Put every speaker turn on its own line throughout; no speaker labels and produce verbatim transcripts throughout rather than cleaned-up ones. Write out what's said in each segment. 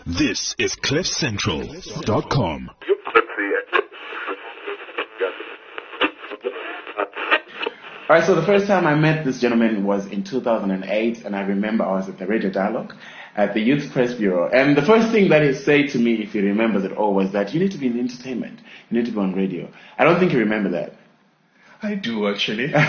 This is cliff central dot com.
All right, so the first time I met this gentleman was in two thousand eight, and I remember I was at the Radio Dialogue at the Youth Press Bureau. And the first thing that he said to me, if he remembers it all, was that you need to be in entertainment. You need to be on radio. I don't think you remember that.
I do, actually.
Look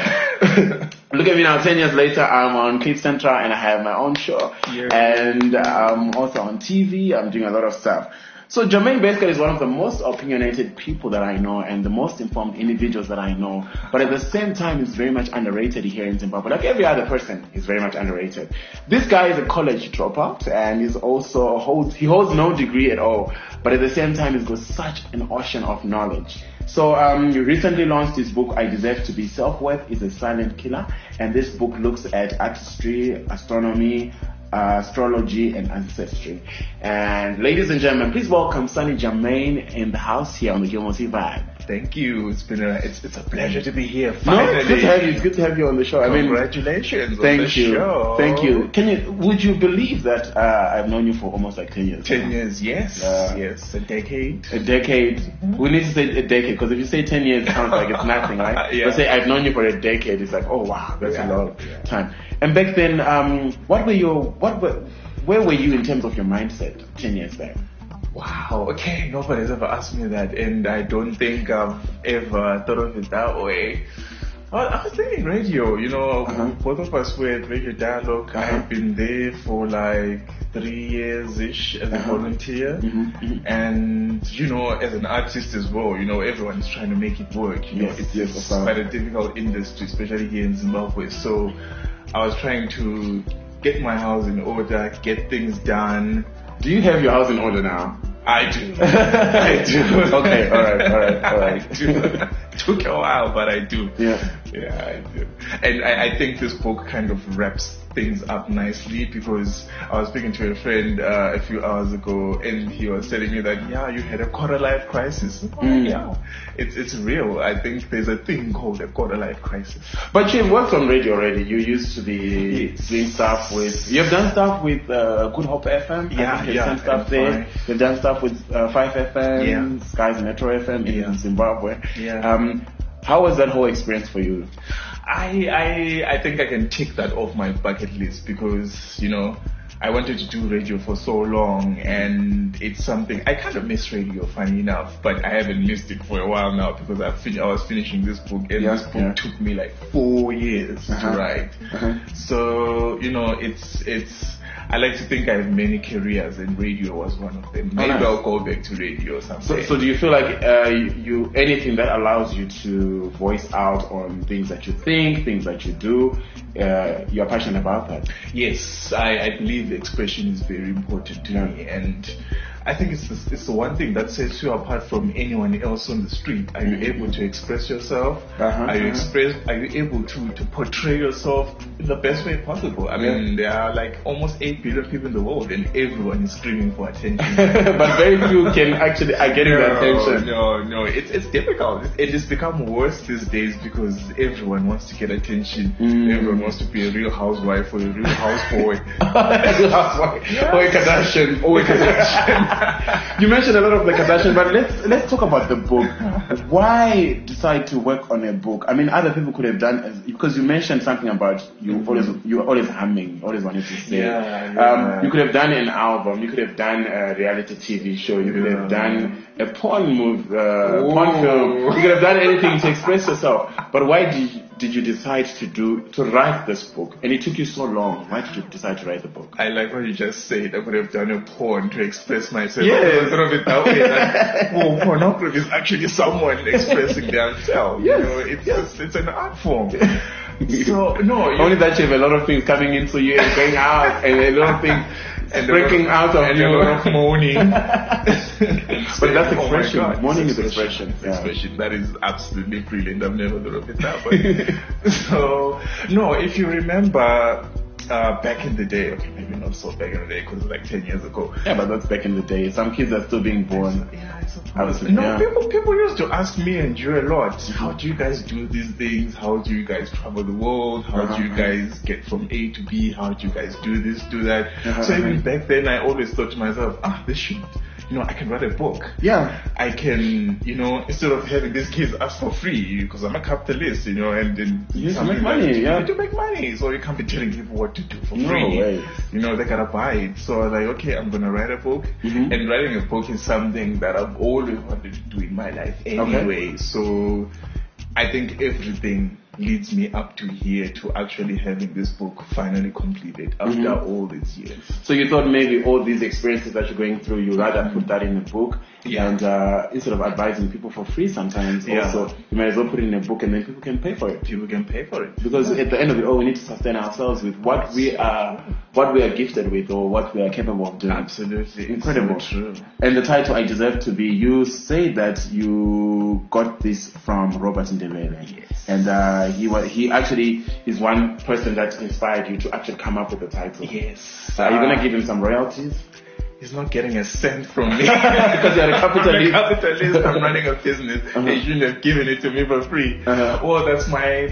at me now, ten years later, I'm on Cliff Central, and I have my own show.
Yeah.
And I'm also on T V. I'm doing a lot of stuff. So Jermaine basically is one of the most opinionated people that I know and the most informed individuals that I know. But at the same time, he's very much underrated here in Zimbabwe. Like every other person, he's very much underrated. This guy is a college dropout, and he's also holds he holds no degree at all. But at the same time, he's got such an ocean of knowledge. So um, he recently launched his book, I Deserve to Be Self-Worth is a Silent Killer. And this book looks at artistry, astronomy, Uh, astrology and ancestry. And ladies and gentlemen, please welcome Sunny Jermaine in the house here on the Gilmore Sea Vibe.
Thank you. It's been a it's it's a pleasure to be here.
Finally. No, it's good to have you. It's good to have you on the show.
Congratulations!
I mean, thank
on the
you.
Show.
Thank you. Can you? Would you believe that uh, I've known you for almost like ten years?
Ten
now?
years, yes, uh, yes, a decade.
A decade. Mm-hmm. We need to say a decade because if you say ten years, it sounds like it's nothing, right? Yeah. But say I've known you for a decade, it's like, oh wow, that's
yeah.
a lot of
yeah.
time. And back then, um, what were your what were where were you in terms of your mindset ten years back?
Wow, okay, nobody's ever asked me that, and I don't think I've ever thought of it that way. Well, I was thinking radio, you know, uh-huh. both of us were at Radio Dialogue. Uh-huh. I've been there for like three years-ish as a uh-huh. volunteer,
mm-hmm. Mm-hmm.
and, you know, as an artist as well, you know, everyone's trying to make it work. You
yes,
know, it's,
yes,
it's quite a difficult industry, especially here in Zimbabwe. So I was trying to get my house in order, get things done.
Do you have your house in order now?
I do. I do.
Okay, alright, alright, alright.
I do. Took a while, but I do.
Yeah.
Yeah, I do. And I, I think this book kind of wraps things up nicely because I was speaking to a friend uh, a few hours ago and he was telling me that, yeah, you had a quarter life crisis. Oh,
mm.
Yeah, it's it's real. I think there's a thing called a quarter life crisis.
But you've worked on radio already. You used to be
yes.
doing stuff with, you've done stuff with uh, Good Hope F M.
Yeah,
you've
yeah.
done stuff there. Five. You've done stuff with uh, five F M,
yeah.
Skies Metro F M in
yeah.
Zimbabwe.
Yeah.
Um, how was that whole experience for you?
I, I I think I can tick that off my bucket list because, you know, I wanted to do radio for so long and it's something, I kind of miss radio, funny enough, but I haven't missed it for a while now because I, fin- I was finishing this book and
yeah,
this book
yeah.
took me like four years
uh-huh.
to write.
Uh-huh.
So, you know, it's it's. I like to think I have many careers and radio was one of them. Maybe
oh, nice.
I'll go back to radio someday.
So, so do you feel like uh, you, you anything that allows you to voice out on things that you think, things that you do, uh, you're passionate about that?
Yes, I, I believe expression is very important to
yeah.
me, and I think it's the, it's the one thing that sets you apart from anyone else on the street. Are you able to express yourself?
Uh-huh,
are you
uh-huh.
express? Are you able to, to portray yourself in the best way possible? I
yeah.
mean, there are like almost eight billion people in the world, and everyone is screaming for attention.
But very few can actually are getting
no,
that attention.
No, no, it's it's difficult. It has become worse these days because everyone wants to get attention.
Mm.
Everyone wants to be a real housewife or a real houseboy.
Real housewife.
Yes.
Or a Kardashian.
Or a Kardashian.
You mentioned a lot of the Kardashian, but let's let's talk about the book. Why decide to work on a book? I mean, other people could have done as, because you mentioned something about you mm-hmm. always you were always humming, always wanted to say.
Yeah, yeah.
Um, you could have done an album. You could have done a reality T V show. You could
yeah.
have done a porn movie, uh, porn film. You could have done anything to express yourself. But why did you, did you decide to do to write this book? And it took you so long. Why did you decide to write the book?
I like what you just said. I could have done a porn to express myself.
Yes.
I thought of it that way. That, well, pornography is actually someone expressing themselves.
Yes.
You know, it's
yes.
it's, it's an art form. So no, you
only that you have a lot of things coming into you and going out, and a lot of things breaking out of
and
you.
a lot of moaning.
But that's expression.
Oh
Moaning is
expression.
expression.
It's
Yeah.
expression. That is absolutely brilliant. I've never thought of it that way. So no, if you remember, uh, back in the day, okay, maybe not so back in the day because it's like ten years ago.
Yeah, but that's back in the day. Some kids are still being born.
Yeah, I suppose.
Obviously,
No,
yeah.
people people used to ask me and you a lot. How do you guys do these things? How do you guys travel the world? How
Uh-huh.
do you guys get from A to B? How do you guys do this, do that?
Uh-huh.
So even back then, I always thought to myself, ah, this should, you know, I can write a book.
Yeah.
I can, you know, instead of having these kids ask for free, because I'm a capitalist, you know, and then
You need to
something
make money,
like-
yeah.
You need to make money, so you can't be telling people what to do for
No
free.
way.
You know, they gotta buy it. So I was like, okay, I'm gonna write a book,
Mhm.
and writing a book is something that I've always wanted to do in my life anyway. So I think everything leads me up to here to actually having this book finally completed after
Mhm.
all these years.
So you thought maybe all these experiences that you're going through, you rather put that in a book,
Yeah.
and uh, instead of advising people for free sometimes,
Yeah.
also you might as well put it in a book and then people can pay for it.
People can pay for it.
Because at the end of it all, we need to sustain ourselves with what we are, what we are gifted with, or what we are capable of doing.
Absolutely.
Incredible.
So true.
And the title, I Deserve to Be, you say that you got this from Robert Ndebele.
Yes.
And uh, he was, he actually is one person that inspired you to actually come up with the title.
Yes.
So are you
Uh,
going to give him some royalties?
He's not getting a cent from me.
Because you're a capitalist.
I'm a capitalist. I'm running a business.
Uh-huh.
They shouldn't have given it to me for free.
Uh-huh.
Well, that's my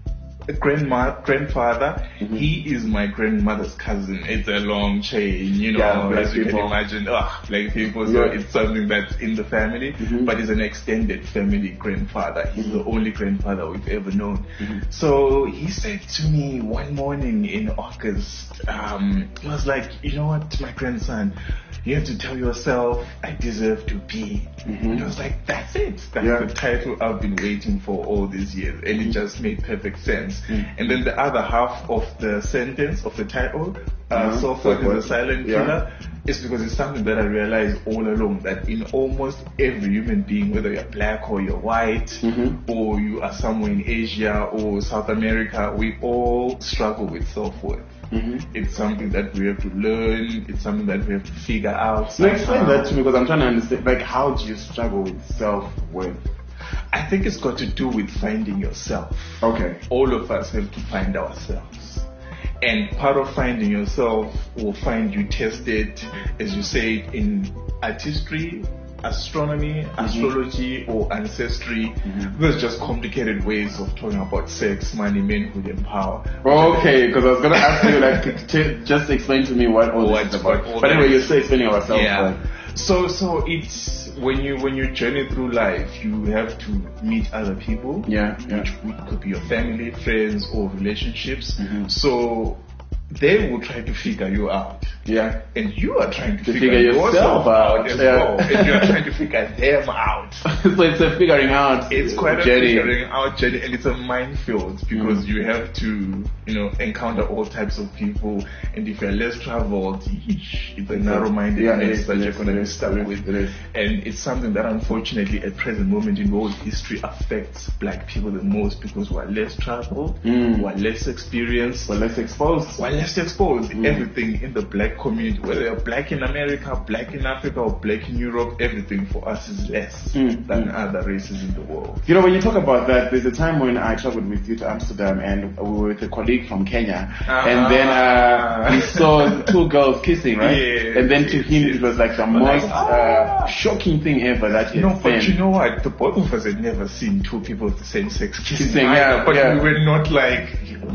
grandma, grandfather.
Mhm.
He is my grandmother's cousin. It's a long chain, you know,
Yeah, black
as you
people.
can imagine. Ugh, black people. So
Yeah.
it's something that's in the family,
Mhm.
but he's an extended family grandfather. He's the only grandfather we've ever known.
Mhm.
So he said to me one morning in August, um, he was like, you know what, my grandson, you have to tell yourself, I deserve to be.
Mhm.
And I was like, that's it. That's
Yeah.
the title I've been waiting for all these years. And it just made perfect sense.
Mm.
And then the other half of the sentence of the title, uh,
Uh-huh.
so forth
So
is
what?
a silent
Yeah.
killer, is because it's something that I realized all along that in almost every human being, whether you're black or you're white,
Mhm.
or you are somewhere in Asia or South America, we all struggle with self-worth.
Mhm.
It's something that we have to learn. It's something that we have to figure out.
So explain
somehow.
that to me, because I'm trying to understand, like, how do you struggle with self-worth?
I think it's got to do with finding yourself.
Okay.
All of us have to find ourselves. And part of finding yourself will find you tested, as you say, in artistry, astronomy, astrology, or ancestry.
Mhm.
Those just complicated ways of talking about sex, money, manhood, and power.
Okay, because I was going to ask you, like, t- just explain to me what all
What-
this is about.
what all
But anyway,
that
you're
is.
still explaining ourselves.
Yeah.
Like,
So so it's when you when you journey through life, you have to meet other people.
yeah, yeah.
Which could be your family, friends, or relationships.
Mhm.
So they will try to figure you out.
Yeah.
And you are trying to,
To
figure,
figure
yourself,
yourself
out
out,
as
yeah.
well. And you are trying to figure them out.
So it's a figuring out.
It's quite a
journey.
figuring out journey, and it's a minefield because you have to, you know, encounter all types of people. And if you're less traveled, eesh, it's a narrow-minded
Yeah, it
mess
is,
that
it
you're
is,
going to
it
be
is,
stuck
it is,
with.
it is.
And it's something that unfortunately at present moment in world history affects black people the most because we're less traveled,
Mm.
we're less experienced,
Well, let's expose.
we're less exposed.
Mm.
Everything in the black community, whether you're black in America, black in Africa, or black in Europe, everything for us is less
Mm.
than
Mm.
other races in the world.
You know, when you talk about that, there's a time when I traveled with you to Amsterdam and we were with a colleague from Kenya.
Ah.
And then uh, we saw two girls kissing, right?
Yes,
and then to
yes,
him,
yes.
it was like the
But like,
most
ah.
uh, shocking thing ever that he
No,
had
but
seen.
you know what? The both of us had never seen two people of the same sex kissing.
Kissing,
either,
yeah,
but
yeah.
we were not like,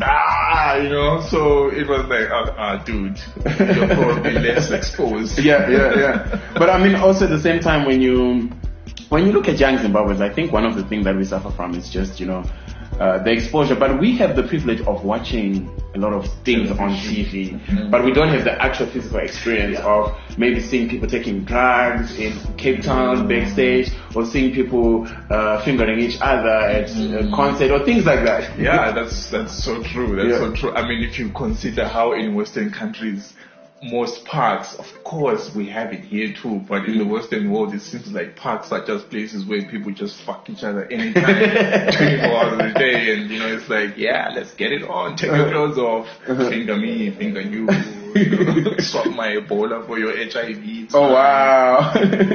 ah, you know. So it was like, ah, ah dude, you're probably less exposed.
Yeah, yeah, yeah. But I mean, also at the same time, when you when you look at young Zimbabweans, I think one of the things that we suffer from is just, you know, uh, the exposure. But we have the privilege of watching a lot of things on T V,
Mhm.
but we don't have the actual physical experience
Yeah.
of maybe seeing people taking drugs in Cape Town backstage, or seeing people uh, fingering each other at a concert, or things like that.
Yeah, that's that's so true. That's
Yeah.
so true. I mean, if you consider how in Western countries, most parks, of course, we have it here too, but in the Western world, it seems like parks are just places where people just fuck each other anytime, twenty-four hours a day, and you know, it's like, yeah, let's get it on, take your clothes off, finger me, finger you, you know, swap my Ebola for your H I V. It's
Oh
fine.
wow!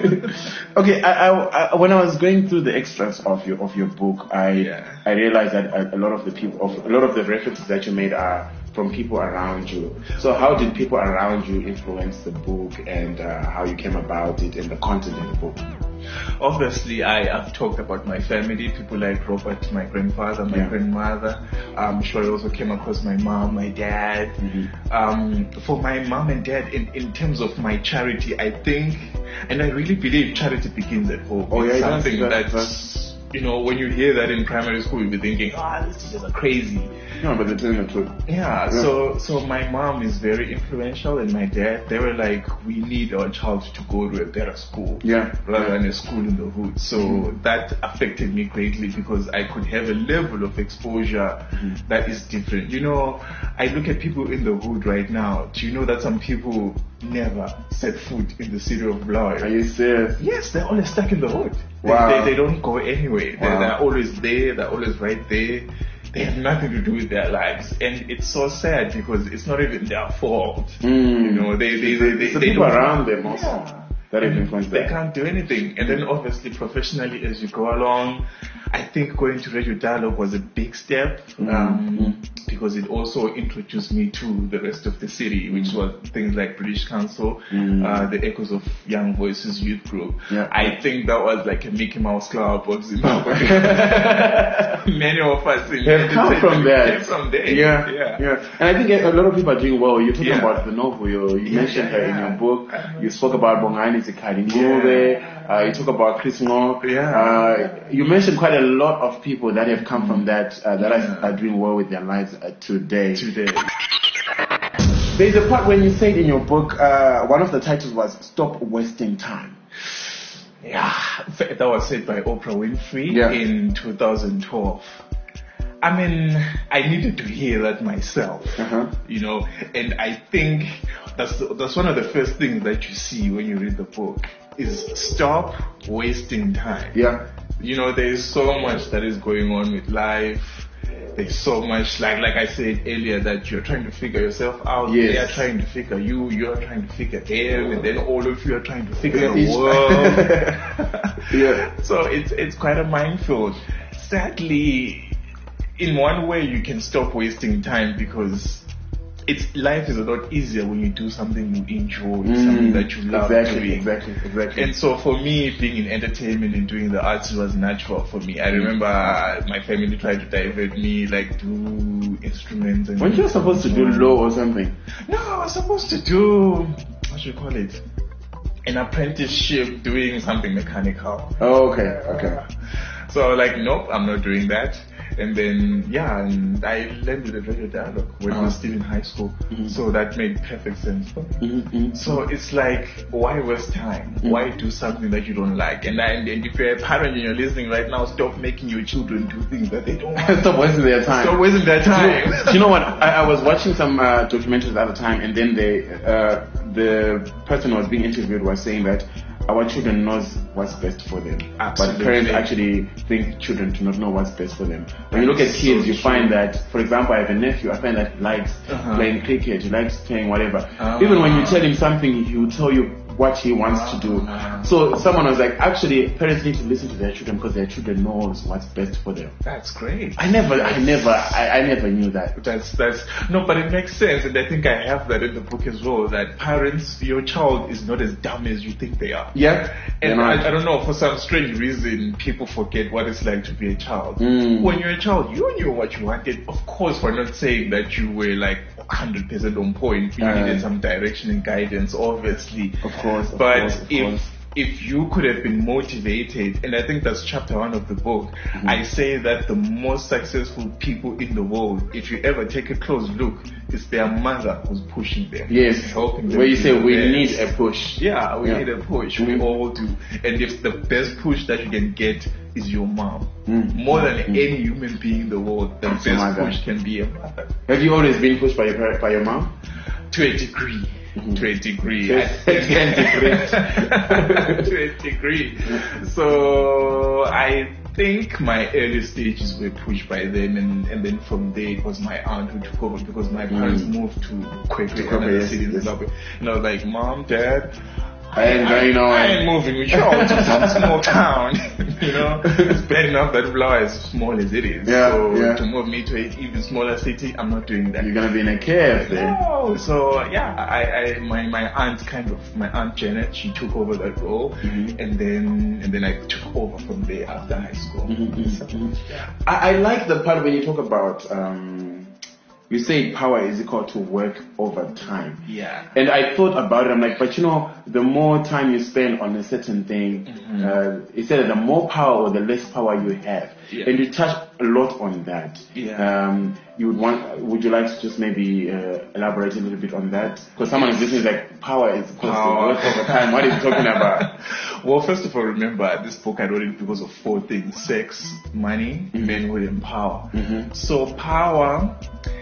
Okay, I, I, I, when I was going through the extras of your of your book, I
Yeah.
I realized that a, a lot of the people, of, a lot of the references that you made are from people around you. So how did people around you influence the book, and uh, how you came about it and the content in the book?
Obviously, I have talked about my family, people like Robert, my grandfather, my
Yeah.
grandmother. I'm sure I also came across my mom, my dad.
Mm-hmm.
Um, for my mom and dad, in, in terms of my charity, I think, and I really believe charity begins at home.
Oh, yeah,
It's
it does,
something
it does, it
that's, you know, when you hear that in primary school, you'll be thinking, ah, these teachers are crazy.
No, but they're telling the truth.
Yeah, so so my mom is very influential, and my dad, they were like, we need our child to go to a better school,
Yeah.
rather than a school in the hood. So
Mm-hmm.
that affected me greatly, because I could have a level of exposure
Mm-hmm.
that is different. You know, I look at people in the hood right now. Do you know that some people never set foot in the city of
Are
Blair?
you serious?
Yes, they're always stuck in the hood. They,
Wow.
they, they don't go anywhere. They're,
Wow.
they're always there. They're always right there. They have nothing to do with their lives, and it's so sad because it's not even their fault.
Mm.
You know, they they they, they,
It's the
they
people
don't-
around them also
Yeah.
that have
And
influenced
they
them.
can't do anything. And then obviously professionally, as you go along, I think going to Radio Dialogue was a big step, um, because it also introduced me to the rest of the city, which was things like British Council, uh, the Echoes of Young Voices Youth Group.
Yeah.
I think that was like a Mickey Mouse Club of Zimbabwe. Many of us in
Have come from there.
came from there.
Yeah,
yeah.
yeah. And I think a lot of people are doing well. You're talking
Yeah.
about the novel. You, you
Yeah,
mentioned her in
yeah.
your book. You spoke about Bongani Zikali Ngube. Uh, you talk about Chris Ngo.
Yeah.
Uh, you mentioned quite a lot of people that have come from that, uh, that
Yeah.
are, are doing well with their lives uh, today.
Today.
There's a part when you said in your book, uh, one of the titles was "Stop Wasting Time."
Yeah, that was said by Oprah Winfrey
Yeah.
in two thousand twelve. I mean, I needed to hear that myself,
Uh-huh.
you know, and I think that's that's one of the first things that you see when you read the book is stop wasting time.
Yeah.
You know, there is so much that is going on with life. There's so much, like like I said earlier, that you're trying to figure yourself out.
Yes.
They are trying to figure you. You're trying to figure them, and then all of you are trying to figure
Yeah,
the
each-
world.
Yeah.
So it's it's quite a minefield. Sadly, in one way, you can stop wasting time because it's life is a lot easier when you do something you enjoy, something that you love
exactly,
doing.
Exactly, exactly.
And so for me, being in entertainment and doing the arts was natural for me. I remember uh, my family tried to divert me, like do instruments. And
Weren't you supposed to do law or something?
No, I was supposed to do, what should you call it? An apprenticeship doing something mechanical.
Oh, okay, okay.
So I was like, nope, I'm not doing that. And then, yeah, and I landed at Radio Dialogue when I was
Uh-huh.
still in high school.
Mhm.
So that made perfect sense for me.
Mm-hmm.
So it's like, why waste time? Why do something that you don't like? And, and, and if you're a parent and you're listening right now, stop making your children do things that they don't want.
Stop wasting their time.
Stop wasting their time.
Do you know what? I, I was watching some uh, documentaries the other time, and then they, uh, the person who was being interviewed was saying that our children knows what's best for them,
Absolutely.
but parents actually think children do not know what's best for them. When you look at
That's
kids,
so
you
true.
find that, for example, I have a nephew. I find that he likes
Uh-huh.
playing cricket, he likes playing whatever.
Ah.
Even when you tell him something, he will tell you what he wants to do.
Ah.
So someone was like, actually, parents need to listen to their children because their children knows what's best for them.
That's great.
I never, I never, I, I never knew that.
That's that's no, but it makes sense, and I think I have that in the book as well. That parents, your child is not as dumb as you think they are.
Yeah,
And
they're not.
I, I don't know, for some strange reason, people forget what it's like to be a child.
Mm.
When you're a child, you knew what you wanted. Of course, we're not saying that you were like one hundred percent on point. You
Uh,
needed some direction and guidance, obviously.
Of course, of
but
course, of
if
course.
if you could have been motivated, and I think that's chapter one of the book,
Mm-hmm.
I say that the most successful people in the world, if you ever take a close look, is their mother who's pushing them.
Yes,
helping them.
where you
be
say
the
we
best.
need a push.
Yeah, we
Yeah.
need a push.
Mhm.
We all do. And if the best push that you can get is your mom,
Mm.
more than
Mm.
any human being in the world, the
It's your
best
mother.
push can be a mother.
Have you always been pushed by your par- by your mom?
To a degree.
Mhm.
To a degree.
To
I
a
think-
degree.
to a degree. So I think my early stages were pushed by them, and, and then from there it was my aunt who took over because my parents
Mm.
moved to Kwekwe,
To Kwekwe,
another
yes,
city in
yes.
Zimbabwe. And I was like, Mom, Dad,
I ain't going on.
I ain't moving with you to some small town. You know, it's bad enough that Flower is small as it is.
Yeah,
so
yeah.
to move me to an even smaller city, I'm not doing that.
You're gonna be in a cave there.
No, so yeah, I, I, my, my aunt kind of, my aunt Janet, she took over that role,
Mm-hmm.
and then, and then I took over from there after high school.
Mm-hmm.
So, yeah.
I, I like the part when you talk about, um, you say power is equal to work over time.
Yeah.
And I thought about it. I'm like, but you know, the more time you spend on a certain thing,
Mm-hmm.
uh, it said that the more power or the less power you have.
Yeah.
And you touch a lot on that.
Yeah.
Um, you would want, would you like to just maybe uh, elaborate a little bit on that? Because someone is listening is like, power is equal to
Power.
work over time. What are you talking about?
Well, first of all, remember, this book I wrote it because of four things: sex, money, manhood, and power.
Mm-hmm.
So power,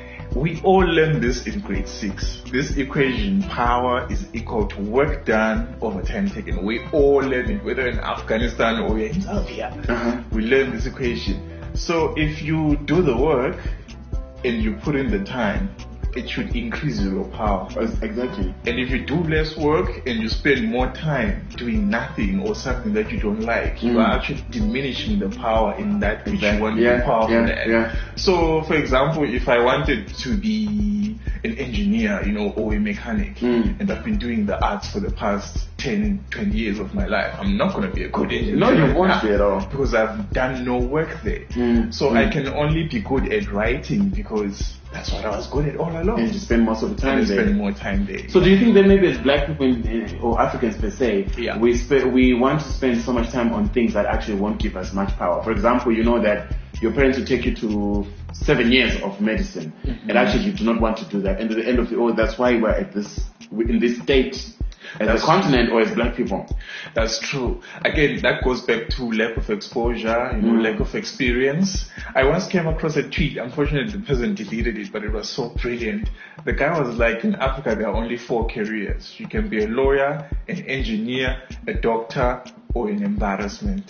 we all learn this in grade six. This equation, power is equal to work done over time taken. We all learn it, whether in Afghanistan or in Zambia.
Uh-huh.
We learn this equation. So if you do the work and you put in the time, it should increase your power.
Exactly.
And if you do less work and you spend more time doing nothing or something that you don't like, you
Mm.
are actually diminishing the power in that which
Exactly.
you want to
Yeah,
be powerful
yeah,
at.
yeah.
So, for example, if I wanted to be an engineer, you know, or a mechanic,
Mm.
and I've been doing the arts for the past ten, twenty years of my life, I'm not going to be a good engineer.
No, you won't be at all.
Because I've done no work there.
Mm.
So
Mm.
I can only be good at writing because that's what I was good at all along.
And you spend most of the time
And
there.
spend more time there.
So do you think that maybe as black people in, in, or Africans per se,
Yeah.
we spe- we want to spend so much time on things that actually won't give us much power? For example, you know that your parents will take you to seven years of medicine,
Mm-hmm.
and actually you do not want to do that. And at the end of the oh, that's why we're at this in this state as
That's
a continent or as black people.
That's true. Again, that goes back to lack of exposure, you know,
Mm.
lack of experience. I once came across a tweet. Unfortunately, the person deleted it, but it was so brilliant. The guy was like, in Africa, there are only four careers. You can be a lawyer, an engineer, a doctor, or an embarrassment.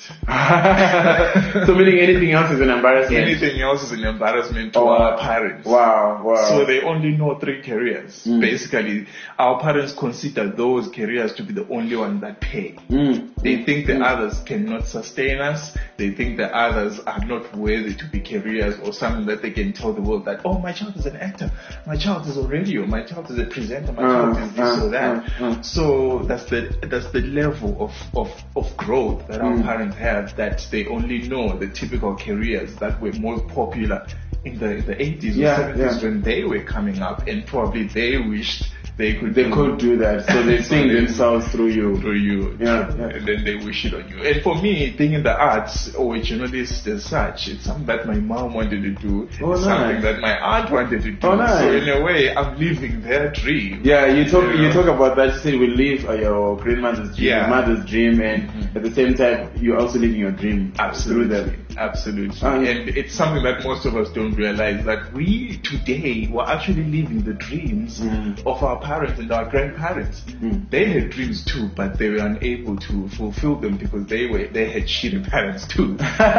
So meaning anything else is an embarrassment.
Anything else is an embarrassment to
Oh,
our parents.
Wow, wow.
So they only know three careers.
Mm.
Basically, our parents consider those careers to be the only ones that pay.
Mm.
They think the
Mm.
others cannot sustain us. They think the others are not worthy to be careers or something that they can tell the world that, oh, my child is an actor, my child is a radio, my child is a presenter, my
Uh,
child is this
uh,
or that.
uh, uh.
So that's the that's the level of, of, of growth that our
Mm.
parents have, that they only know the typical careers that were more popular in the, the eighties
Yeah,
or seventies
yeah.
when they were coming up, and probably they wished they could
They
do
could do that, so they sing
they-
themselves through you.
through you,
Yeah, yeah.
and then they wish it on you. And for me, being in the arts or a journalist as such, it's something that my mom wanted to do.
Oh,
it's
nice.
something that my aunt wanted to do.
Oh, nice.
So in a way, I'm living their dream.
Yeah, you talk
You
you
know?
talk about that. You said we live uh, your grandmother's dream,
Yeah.
your mother's dream, and
Mhm.
at the same time you're also living your dream through
Absolutely,
them.
absolutely.
Um,
and it's something that most of us don't realize, that we today were actually living the dreams
Mm.
of our parents and our grandparents.
Mm.
They had dreams too, but they were unable to fulfill them because they were they had shitty parents too.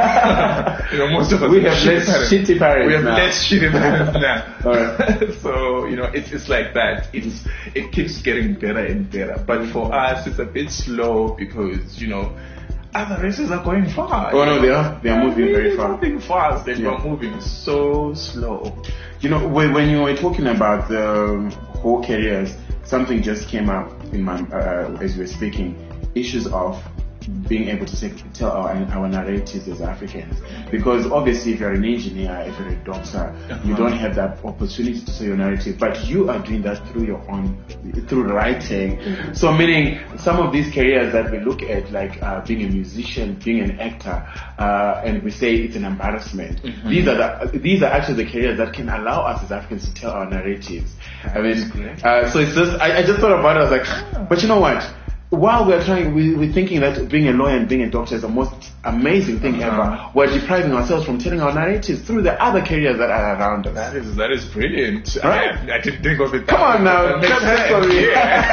You know, most of us
We have
shitty
less
parents.
shitty parents
We have
now.
less shitty parents now.
Alright.
So you know, it's it's like that. It's it keeps getting better and better. But for us, it's a bit slow because you know, other races are going far.
Oh no, they are they are moving very far.
Moving fast, and
Yeah.
we're moving so slow.
You know, when, when you were talking about the whole careers, something just came up in my uh, as you were speaking. Issues of being able to say, tell our, our narratives as Africans, because obviously if you're an engineer, if you're a doctor, you
Uh-huh.
don't have that opportunity to say your narrative, but you are doing that through your own, through writing. So meaning some of these careers that we look at, like uh, being a musician, being an actor, uh, and we say it's an embarrassment.
Mhm.
These are the, these are actually the careers that can allow us as Africans to tell our narratives. I mean,
That's correct.
uh, so it's just I, I just thought about it. I was like, but you know what? While we're trying, we, we're thinking that being a lawyer and being a doctor is the most amazing thing
Uh-huh.
ever. We're depriving ourselves from telling our narratives through the other careers that are around us.
That is that is brilliant.
Right.
I, I didn't think of it.
Come on now,
That makes
cut that
sense.
story.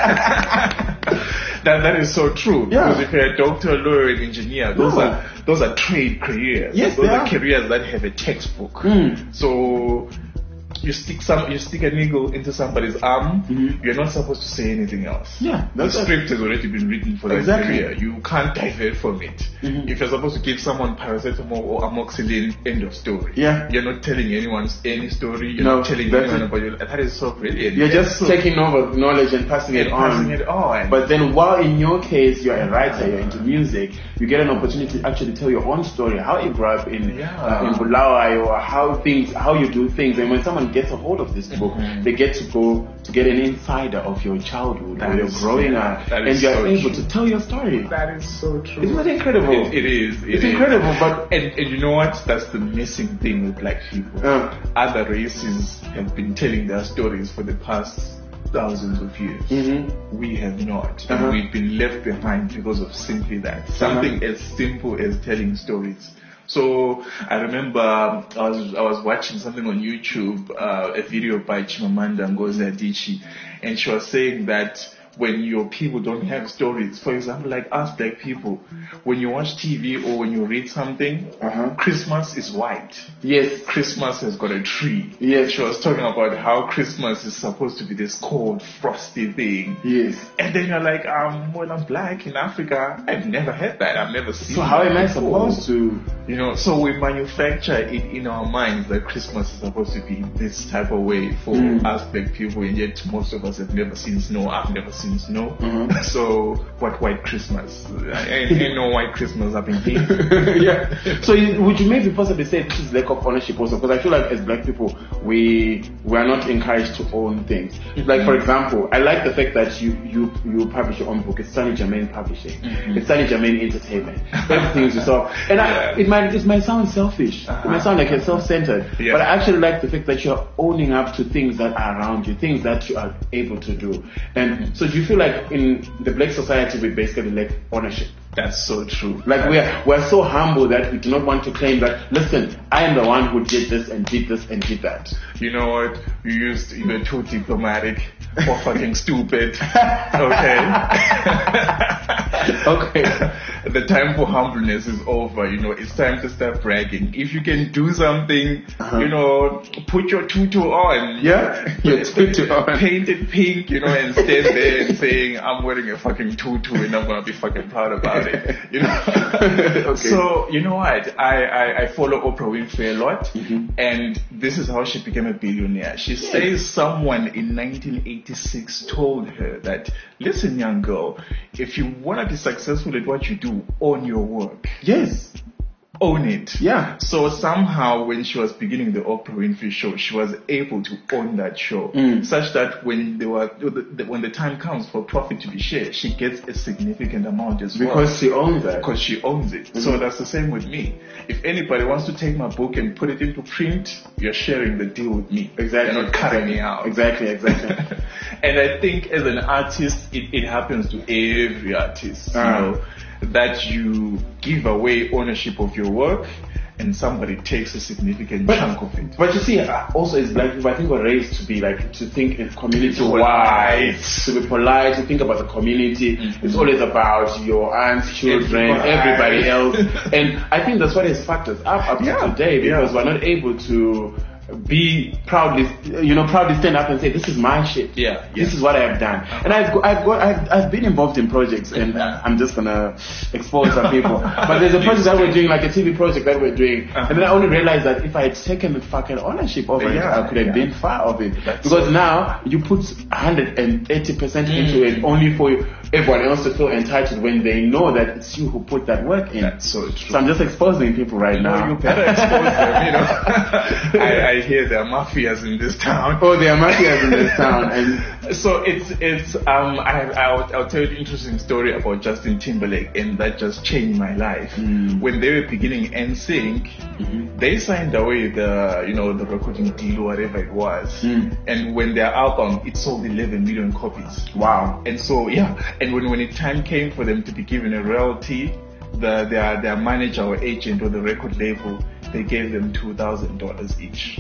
Yeah. that that is so true.
Yeah.
Because if you're a doctor, lawyer, and engineer, those
No.
are those are trade careers.
Yes,
those
they
are
are.
careers that have a textbook.
Mm.
So you stick some, you stick a needle into somebody's arm, mm-hmm. you're not supposed to say anything else.
Yeah,
the script has already been written for that
exactly.
career. You can't divert from it. Mm-hmm. If you're supposed to give someone paracetamol or amoxicillin, end of story.
Yeah,
you're not telling anyone any story. You're
no,
not telling anyone about your. That is so brilliant.
You're just
so,
taking over knowledge and passing
and
it on.
Passing it on.
But then, while in your case you're a writer, you're into music, you get an opportunity to actually tell your own story, how you grew up in
yeah.
uh, in Bulawayo, or how things, how you do things. And when someone gets a hold of this book, mm-hmm. they get to go to get an insider of your childhood,
that
where you're growing
yeah,
up, and you're
so
able
true.
to tell your story.
That is so true.
Isn't that incredible?
It, it is. It
it's
is.
incredible, but
and, and you know what? That's the missing thing with black people.
Uh,
Other races have been telling their stories for the past thousands of years.
Mm-hmm.
We have not.
Uh-huh.
And we've been left behind because of simply that. Something uh-huh. as simple as telling stories. So I remember um, I was I was watching something on YouTube, uh, a video by Chimamanda Ngozi Adichie, and she was saying that when your people don't have stories, for example, like us black people, when you watch T V or when you read something,
uh-huh.
Christmas is white.
Yes.
Christmas has got a tree.
Yes.
She was talking about how Christmas is supposed to be this cold, frosty thing.
Yes.
And then you're like, um, well, I'm black in Africa. I've never had that. I've never seen
So how am I
before.
supposed to?
You know, so we manufacture it in our minds that Christmas is supposed to be this type of way for mm. us black people, and yet most of us have never seen snow. I've never seen snow.
Mm-hmm.
So what white Christmas? Ain't, ain't no white Christmas up in here.
Yeah. So you, would you maybe possibly say this is lack of ownership also? Because I feel like as black people, we we are not encouraged to own things. Mm-hmm. Like for example, I like the fact that you you you publish your own book. It's Sunny Germain Publishing. Mm-hmm. It's Sunny Germain Entertainment. Everything is yourself. And yeah. I, it might it might sound selfish. Uh-huh. It might sound like you're self-centered. Yeah. But I actually like the fact that you're owning up to things that are around you, things that you are able to do. And so do you feel like in the black society we basically lack ownership?
That's so true.
Like we are we're so humble that we do not want to claim that, listen, I am the one who did this and did this and did that.
You know what? You used you were too diplomatic or fucking stupid. Okay.
Okay.
The time for humbleness is over. You know, it's time to start bragging. If you can do something, uh-huh. you know, put your tutu on.
Yeah, your tutu on.
Paint it pink, you know, and stand there and saying, I'm wearing a fucking tutu and I'm gonna be fucking proud about it. You know. Okay. So you know what? I, I, I follow Oprah Winfrey a lot, mm-hmm. and this is how she became a billionaire. She yeah. says someone in nineteen eighty-six told her that, listen, young girl, if you wanna be successful at what you do, own your work.
Yes.
Own it.
Yeah.
So somehow when she was beginning the Oprah Winfrey Show, she was able to own that show,
mm. such
that when they were when the time comes for profit to be shared, she gets a significant amount as
because
well.
Because she owns that.
Because she owns it. Mm-hmm. So that's the same with me. If anybody wants to take my book and put it into print, you're sharing the deal with me.
Exactly.
You're not cutting me out.
Exactly. Exactly.
And I think as an artist, it, it happens to every artist. Uh-huh. You know, that you give away ownership of your work and somebody takes a significant
but,
chunk of it.
But you see, also it's like, I think we're raised to be like, to think in community-wide, to be polite, to think about the community. Mm-hmm. It's always about your aunts, children, everybody, everybody else. And I think that's what has fucked us up up
yeah.
to today, because yeah. we're not able to be proudly, you know, proudly stand up and say, this is my shit.
Yeah.
This
yeah.
is what I have done. Uh-huh. And I've got, I've got, I've, I've been involved in projects, and uh, I'm just gonna expose some people. But there's a project that we're doing, like a T V project that we're doing, uh-huh. and then I only realized that if I had taken the fucking ownership of it, yeah, I could have yeah. been far of it. That's because so now you put one hundred eighty percent mm. into it only for everyone else to feel entitled when they know that it's you who put that work in.
That's so true.
So I'm just exposing people right
you
now.
Know, you better expose them, you know. I, I hear there are mafias in this town.
Oh, there are mafias in this town. And
so it's, it's, um, I, I'll, I'll tell you an interesting story about Justin Timberlake, and that just changed my life.
Mm.
When they were beginning N Sync, mm-hmm. they signed away the, you know, the recording deal or whatever it was.
Mm.
And when their album, it sold eleven million copies.
Wow.
And so, yeah. And when, when it time came for them to be given a royalty, the, their, their manager or agent or the record label, they gave them two thousand dollars each.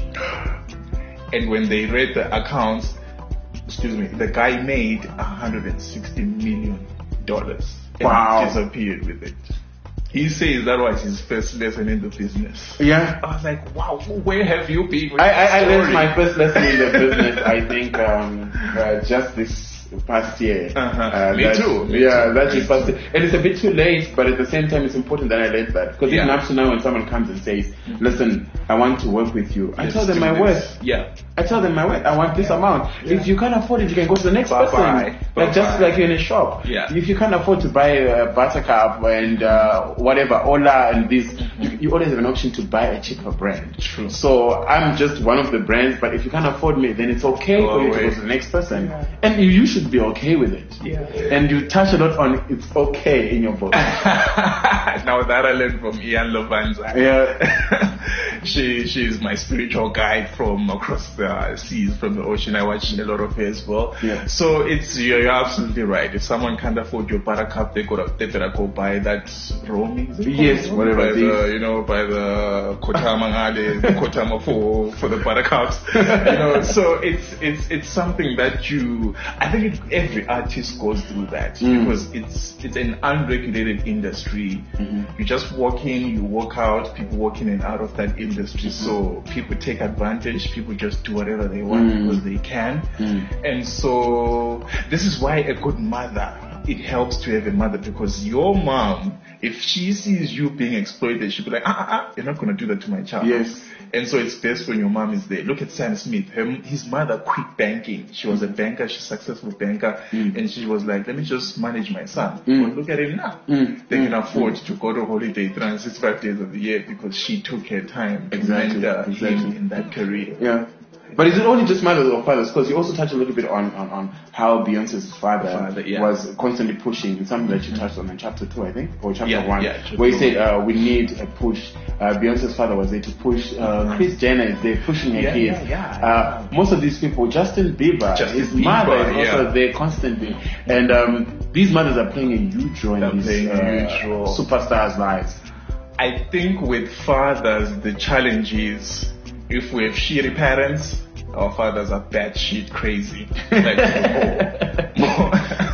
And when they read the accounts, excuse me, the guy made one hundred sixty million dollars. And
wow.
disappeared with it. He says that was his first lesson in the business.
Yeah.
I was like, wow, where have you been?
I, I, I learned my first lesson in the business, I think, um, uh, just this past year.
Uh-huh.
Uh,
Me
that,
too. Me
yeah,
too.
that's just past year. And it's a bit too late, but at the same time, it's important that I learned that. Because
Yeah.
even up to now, when someone comes and says, listen, I want to work with you, I
Let's
tell them
do
my
this.
worth.
Yeah.
I tell them my worth. I want this amount.
Yeah.
If you can't afford it, you can go to the next
Bye-bye.
person.
Bye-bye.
Like just like you're in a shop.
Yeah.
If you can't afford to buy a Buttercup and uh, whatever, Ola and this, you, you always have an option to buy a cheaper brand.
True.
So I'm just one of the brands, but if you can't afford me, then it's okay
Go
for you to
away.
go to the next person. And you, you should be okay with it.
Yeah.
And you touch a lot on it's okay in your book.
Now that I learned from Ian Lovanza.
Yeah.
she she's my spiritual guide from across the seas, from the ocean. I watch a lot of her as well.
Yeah.
So it's you're, you're absolutely right. If someone can't afford your Buttercup, they could they better go buy that roaming. is it called?
Yes, whatever
By
it
the,
is.
you know, by the Kotama Ngade, the Kotama for for the Buttercups. You know, so it's it's it's something that you. I think it, every artist goes through that
Mm.
because it's it's an unregulated industry.
Mm-hmm.
You just walk in, you walk out, people walk in and out of that industry.
Mm-hmm.
So people take advantage, people just do whatever they want
Mm.
because they can.
Mm.
And so this is why a good mother, it helps to have a mother, because your mom, if she sees you being exploited, she'll be like, ah, ah, ah, you're not going to do that to my child.
Yes.
And so it's best when your mom is there. Look at Sam Smith. Her, his mother quit banking. She was a banker. She's a successful banker.
Mm.
And she was like, let me just manage my son.
Mm.
But look at him now.
Mm.
They can
Mm.
afford to go to holiday three hundred sixty-five days of the year because she took her time
Exactly,
to mentor
exactly.
him in that career.
Yeah. But is it only just mothers or fathers? Because you also touch a little bit on, on, on how Beyonce's father,
Father, yeah.
was constantly pushing. It's something that you touched on in chapter two, I think, or chapter
Yeah,
one,
yeah, chapter
where you
one.
said uh, we need a push. Uh, Beyonce's father was there to push. Uh, Chris Jenner is there pushing her
Yeah,
kids.
yeah, yeah.
Uh, most of these people, Justin Bieber,
Justin
his
Bieber,
mother is also
yeah.
there constantly. And um, these mothers are playing a huge role
They're
in
playing
these
a
uh,
huge role.
superstars' lives.
I think with fathers, the challenge is if we have shitty parents, our fathers are bad shit crazy. Like, more.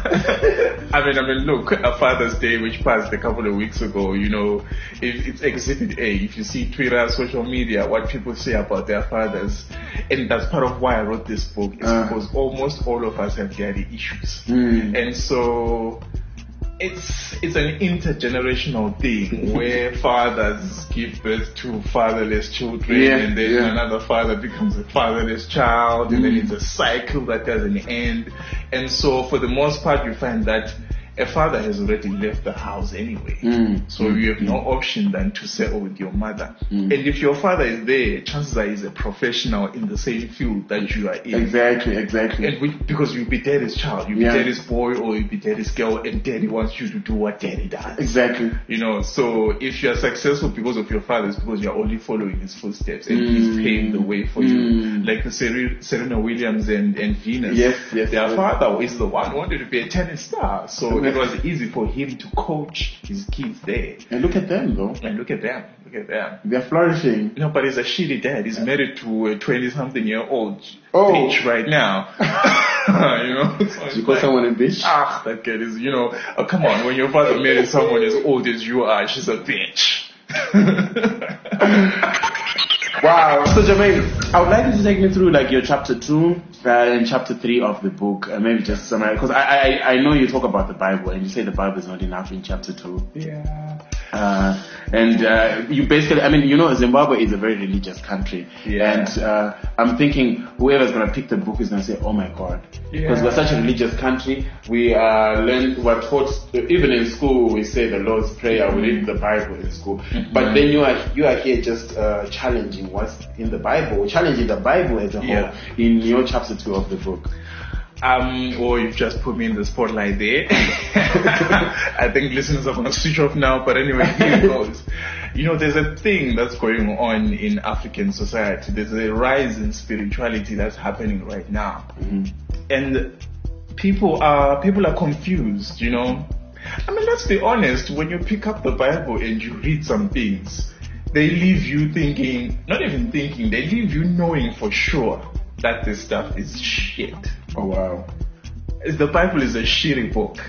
I mean, I mean, look, a Father's Day which passed a couple of weeks ago, you know, if it's Exhibit A, if you see Twitter, social media, what people say about their fathers, and that's part of why I wrote this book, is
Uh.
because almost all of us have daddy issues.
Mm.
And so it's it's an intergenerational thing where fathers give birth to fatherless children,
Yeah,
and then
yeah.
another father becomes a fatherless child, and then
Mm.
it's a cycle that doesn't end. And so for the most part, you find that a father has already left the house anyway.
Mm.
So you have no option than to settle with your mother.
Mm.
And if your father is there, chances are he's a professional in the same field that you are in.
Exactly, exactly.
And we, because you'll be daddy's child, you'll
Yeah.
be daddy's boy or you'll be daddy's girl, and daddy wants you to do what daddy does.
Exactly.
You know, so if you're successful because of your father, it's because you're only following his footsteps and
Mm.
he's paving the way for
Mm.
you. Like the Seri- Serena Williams and, and Venus.
Yes, yes,
Their
yes.
father is the one who wanted to be a tennis star. So it was easy for him to coach his kids there.
And look at them, though.
And look at them. Look at them.
They're flourishing.
No, but he's a shitty dad. He's married to a twenty-something-year-old
Oh.
bitch right now. you know? So it's
You call
like,
someone a bitch?
Ah, that kid is, you know, oh, come on. When your father marries someone as old as you are, she's a bitch.
Wow. So Jermaine, I would like you to take me through like your chapter two uh, and chapter three of the book. Uh, maybe just summarize, because I, I I know you talk about the Bible and you say the Bible is not enough in chapter two.
Yeah.
Uh, and uh, you basically, I mean, you know, Zimbabwe is a very religious country.
Yeah.
And uh, I'm thinking whoever's going to pick the book is going to say, oh my God. Because
Yeah.
we're such a religious country. We uh, learn, we're taught, even in school, we say the Lord's Prayer, we read the Bible in school. But then you are you are here just uh, challenging what's in the Bible, challenging the Bible as a whole
Yeah.
in your chapter two of the book.
Um, or you've just put me in the spotlight there. I think listeners are going to switch off now, but anyway, here it goes. You know, there's a thing that's going on in African society. There's a rise in spirituality that's happening right now.
Mm-hmm.
And people are, people are confused, you know. I mean, let's be honest, when you pick up the Bible and you read some things, they leave you thinking, not even thinking, they leave you knowing for sure that this stuff is shit.
Oh wow.
The Bible is a shitty book.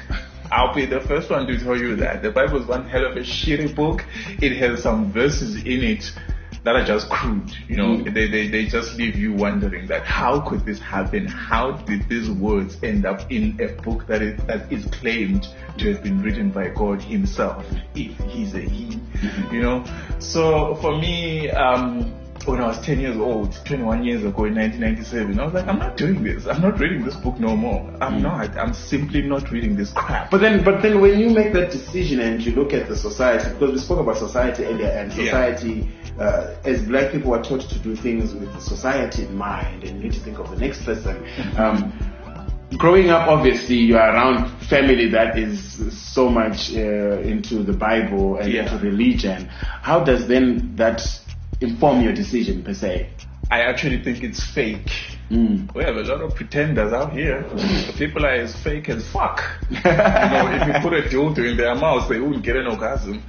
I'll be the first one to tell you that. The Bible is one hell of a shitty book. It has some verses in it that are just crude, you know.
Mm.
They, they they just leave you wondering that how could this happen? How did these words end up in a book that is that is claimed to have been written by God Himself, if He's a He, mm-hmm. you know? So for me, um, when I was ten years old, twenty-one years ago in nineteen ninety-seven, I was like, I'm not doing this. I'm not reading this book no more. I'm mm. not. I'm simply not reading this crap.
But then, but then, when you make that decision and you look at the society, because we spoke about society earlier, and society, yeah. uh, as black people are taught to do things with the society in mind, and you need to think of the next person. Um, growing up, obviously, you are around family that is so much uh, into the Bible and
yeah.
into religion. How does then that inform your decision per se?
I actually think it's fake.
Mm.
We have a lot of pretenders out here. The people are as fake as fuck. You know, if you put a dildo in their mouth, they wouldn't get an orgasm.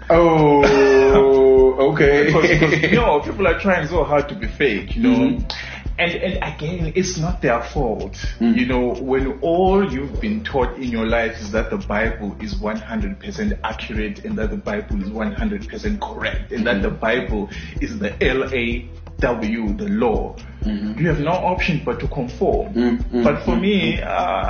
Oh, okay.
because, because, you know, people are trying so hard to be fake, you know.
Mm-hmm.
And, and again, it's not their fault.
Mm.
You know, when all you've been taught in your life is that the Bible is one hundred percent accurate and that the Bible is one hundred percent correct and that the Bible is the L A W, the law, mm-hmm. you have no option but to conform.
Mm-hmm.
But for me, uh,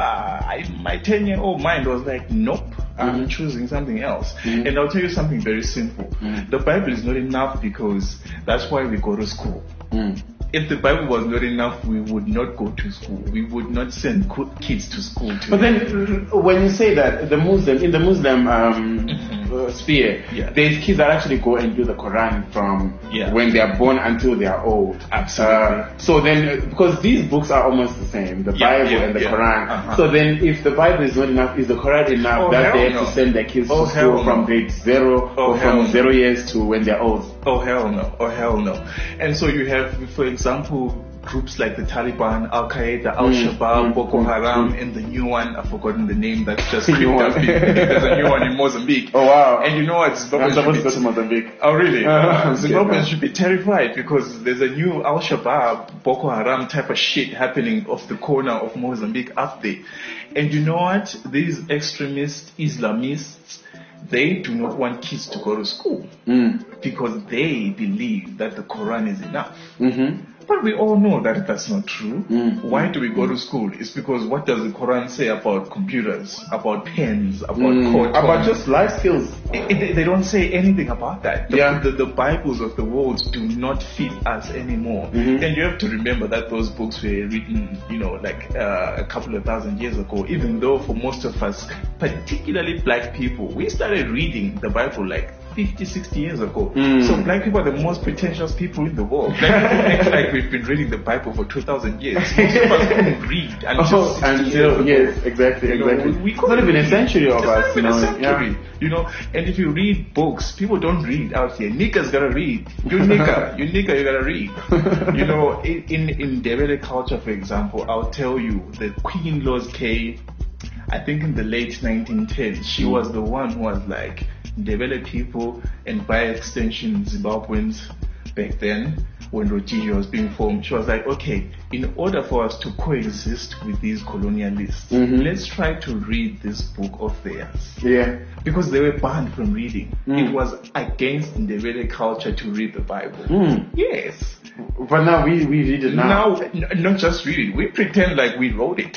I, my ten-year-old mind was like, nope, I'm mm-hmm. choosing something else. Mm-hmm. And I'll tell you something very simple. Mm-hmm. The Bible is not enough because that's why we go to school. Mm. If the Bible was not enough, we would not go to school. We would not send kids to school. To
but then, when you say that, the Muslim, in the Muslim um, mm-hmm. uh, sphere,
yeah.
there's kids that actually go and do the Quran from
yeah.
when they are born until they are old.
Absolutely.
Uh, so then, because these books are almost the same, the
yeah,
Bible
yeah,
and the
yeah.
Quran.
Uh-huh.
So then, if the Bible is not enough, is the Quran enough
oh,
that they have
no.
to send their kids
oh,
to school
no.
from grade zero
oh,
or from
no.
zero years to when they're old?
Oh, hell no. Oh, hell no. And so you have, for example, groups like the Taliban, Al Qaeda, Al Shabaab, mm, Boko Haram, mm, and the new one, I've forgotten the name, that's just creeped up. There's a new one in Mozambique.
Oh wow!
And you know what?
I'm supposed to go to Mozambique.
Oh really?
Uh,
Zimbabweans should be terrified because there's a new Al Shabaab, Boko Haram type of shit happening off the corner of Mozambique up there. And you know what? These extremist Islamists, they do not want kids to go to school mm. because they believe that the Quran is enough. Mm-hmm. But we all know that that's not true. Mm. Why do we go to school? It's because what does the Quran say about computers, about pens, about mm. code,
about just life skills?
It, it, they don't say anything about that. The,
yeah.
the, the Bibles of the world do not fit us anymore. Mm-hmm. And you have to remember that those books were written, you know, like uh, a couple of thousand years ago, even though for most of us, particularly black people, we started reading the Bible like fifty, sixty years ago. Mm. So black people are the most pretentious people in the world. Black people act like we've been reading the Bible for two thousand years. Most of us couldn't read until
oh, until, yes, exactly,
you
exactly.
Know, we, we
it's not even a century of
it's
us.
Not even
you know,
a century,
yeah.
you know. And if you read books, people don't read out here. Niggas gotta read. You nigga, you nigga, you gotta read. You know, in in, in Ndebele culture, for example, I'll tell you, the Queen Laws K, I think in the late nineteen tens, she mm. was the one who was like, Ndebele people, and by extension Zimbabweans back then, when Rhodesia was being formed, she was like, okay, in order for us to coexist with these colonialists, mm-hmm. let's try to read this book of theirs.
Yeah.
Because they were banned from reading.
Mm.
It was against Ndebele culture to read the Bible.
Mm.
Yes.
But now we, we read it now.
Now, n- not just read it, we pretend like we wrote it.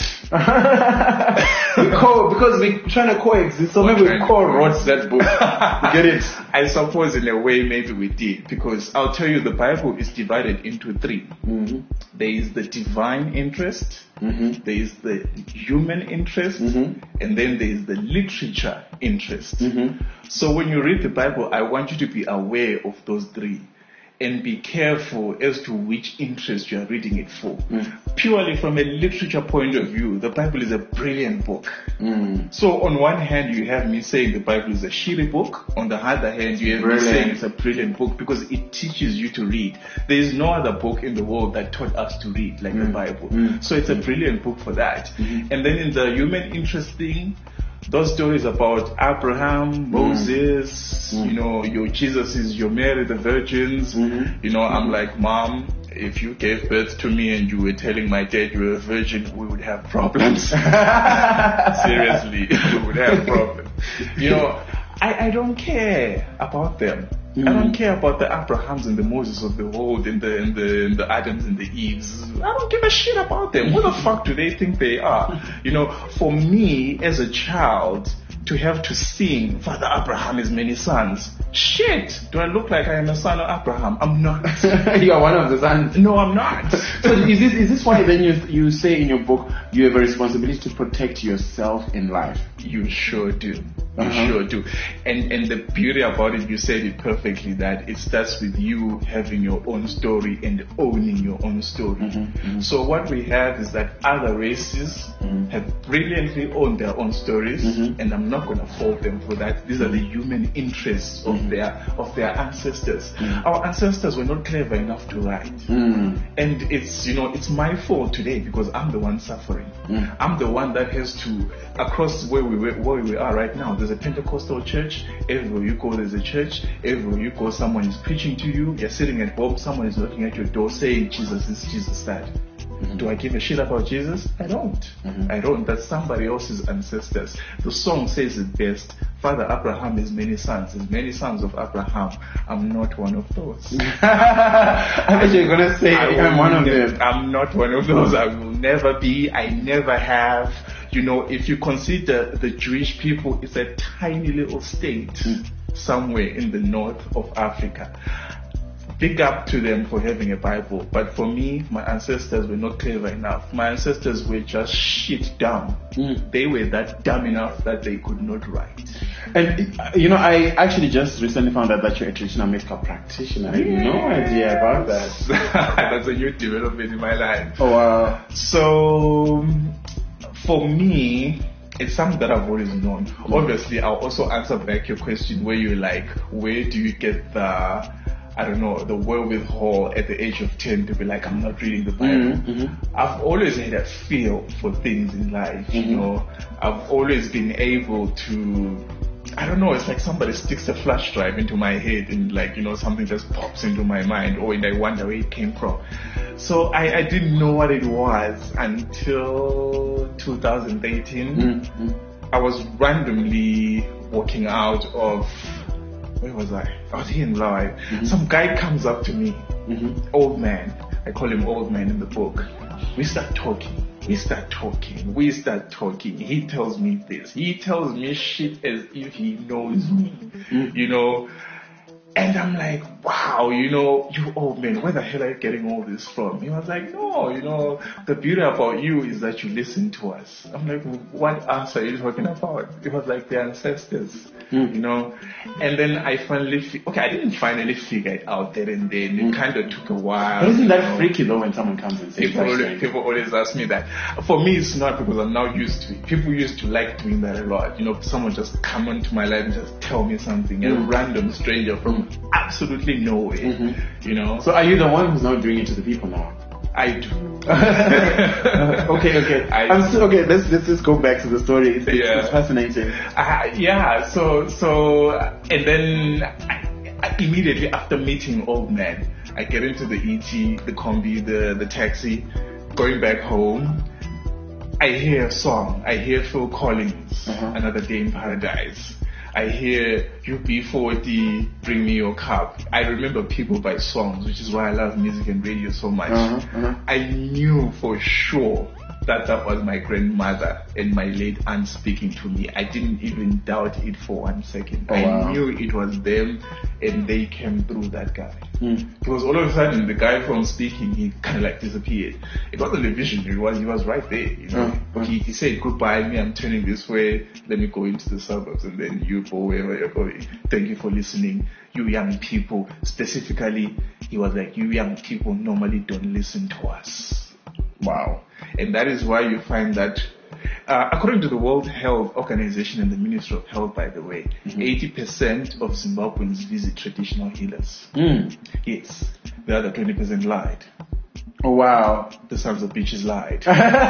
we co- because we're trying to coexist, so
we're
maybe we co-wrote that book. Get it?
I suppose in a way maybe we did, because I'll tell you the Bible is divided into three. Mm-hmm. There is the divine interest, mm-hmm. there is the human interest, mm-hmm. and then there is the literature interest. Mm-hmm. So when you read the Bible, I want you to be aware of those three. And be careful as to which interest you are reading it for. Mm. Purely from a literature point of view, the Bible is a brilliant book. Mm. So on one hand, you have me saying the Bible is a shitty book. On the other hand, you have brilliant. me saying it's a brilliant book because it teaches you to read. There is no other book in the world that taught us to read like mm. the Bible. Mm. So it's a brilliant book for that. Mm-hmm. And then in the human interest thing, those stories about Abraham, Moses, mm. you know, your Jesus is your Mary, the virgins, mm-hmm. you know, I'm like mom, if you gave birth to me and you were telling my dad you were a virgin, we would have problems. Seriously, we would have problems. You know, I, I don't care about them. Mm. I don't care about the Abrahams and the Moses of the world and the, and the and the Adams and the Eves. I don't give a shit about them. Who the fuck do they think they are? You know, for me as a child, to have to sing, Father Abraham has many sons. Shit! Do I look like I am a son of Abraham? I'm not.
You are one of the sons.
No, I'm not.
So is this is this why then you you say in your book you have a responsibility to protect yourself in life?
You sure do. You
Uh-huh.
sure do. And and the beauty about it, you said it perfectly, that it starts with you having your own story and owning your own story.
Mm-hmm, mm-hmm.
So what we have is that other races
Mm-hmm.
have brilliantly owned their own stories,
Mm-hmm.
and I'm not going to fault them for that. These are the human interests of
Mm-hmm.
their of their ancestors.
Mm-hmm.
Our ancestors were not clever enough to write.
Mm.
And it's, you know, it's my fault today because I'm the one suffering.
Mm.
I'm the one that has to, across where we where we are right now, there's a Pentecostal church. Everywhere you go, there's a church. Everywhere you go, someone is preaching to you. You're sitting at home, someone is knocking at your door saying, Jesus is Jesus that.
Mm-hmm.
Do I give a shit about Jesus? I don't.
Mm-hmm.
I don't. That's somebody else's ancestors. The song says it best. Father Abraham has many sons. There's many sons of Abraham. I'm not one of those.
I thought you were gonna say
I
I'm
will
one of
ne-
them.
I'm not one of those. I will never be. I never have. You know, if you consider the Jewish people, it's a tiny little state
Mm.
somewhere in the north of Africa. Big up to them for having a Bible. But for me, my ancestors were not clever enough. My ancestors were just shit dumb.
Mm.
They were that dumb enough that they could not write.
And uh, you know, I actually just recently found out that you're a traditional medical practitioner. I had no idea about that.
That's a new development in my life.
Oh wow.
So, for me, it's something that I've always known. Mm. Obviously, I'll also answer back your question where you're like, where do you get the, I don't know, the wherewithal at the age of ten to be like, I'm not reading the Bible.
Mm-hmm, mm-hmm.
I've always had a feel for things in life,
Mm-hmm.
you know. I've always been able to, I don't know, it's like somebody sticks a flash drive into my head and like, you know, something just pops into my mind, or and I wonder where it came from. So I, I didn't know what it was until two thousand eighteen.
Mm-hmm.
I was randomly walking out of, where was I? I was here in Malawi.
Mm-hmm.
Some guy comes up to me,
Mm-hmm.
old man. I call him old man in the book. We start talking. We start talking. We start talking. He tells me this. He tells me shit as if he knows me.
Mm.
You know? And I'm like, wow, you know, you old man, where the hell are you getting all this from? He was like, no, you know, the beauty about you is that you listen to us. I'm like, what us are you talking about? It was like the ancestors,
Mm.
you know? And then I finally, fi- okay, I didn't finally figure it out there and then. It
Mm.
kind of took a while.
But isn't
you
that
know?
freaky though when someone comes and says
People
that?
always, people always ask me that. For me, it's not because I'm now used to it. People used to like doing that a lot. You know, someone just come into my life and just tell me something. A
Mm.
random stranger from absolutely nowhere.
Mhm.
You know,
So are you the one who's now doing it to the people now?
I do.
okay, okay.
I-
I'm still okay. Let's let's just go back to the story. It's, it's,
Yeah.
it's fascinating.
Uh, yeah. So so and then I, I, immediately after meeting old man, I get into the E T, the combi, the the taxi, going back home. I hear a song. I hear Phil Collins,
Uh-huh.
Another Day in Paradise. I hear U B forty, Bring Me Your Cup. I remember people by songs, which is why I love music and radio so much.
Uh-huh, uh-huh.
I knew for sure that that was my grandmother and my late aunt speaking to me. I didn't even doubt it for one second.
Oh, wow.
I knew it was them, and they came through that guy.
Mm.
Because all of a sudden, the guy from speaking, he kind of like disappeared. It wasn't a vision. It was he was right there. You know,
Mm.
he, he said goodbye. Me, I'm turning this way. Let me go into the suburbs, and then you go wherever you're going. Thank you for listening, you young people. Specifically, he was like, you young people normally don't listen to us.
Wow.
And that is why you find that, uh, according to the World Health Organization and the Ministry of Health, by the way,
Mm-hmm.
eighty percent of Zimbabweans visit traditional healers.
Mm.
Yes, the other twenty percent lied.
Oh wow.
The sons of bitches lied.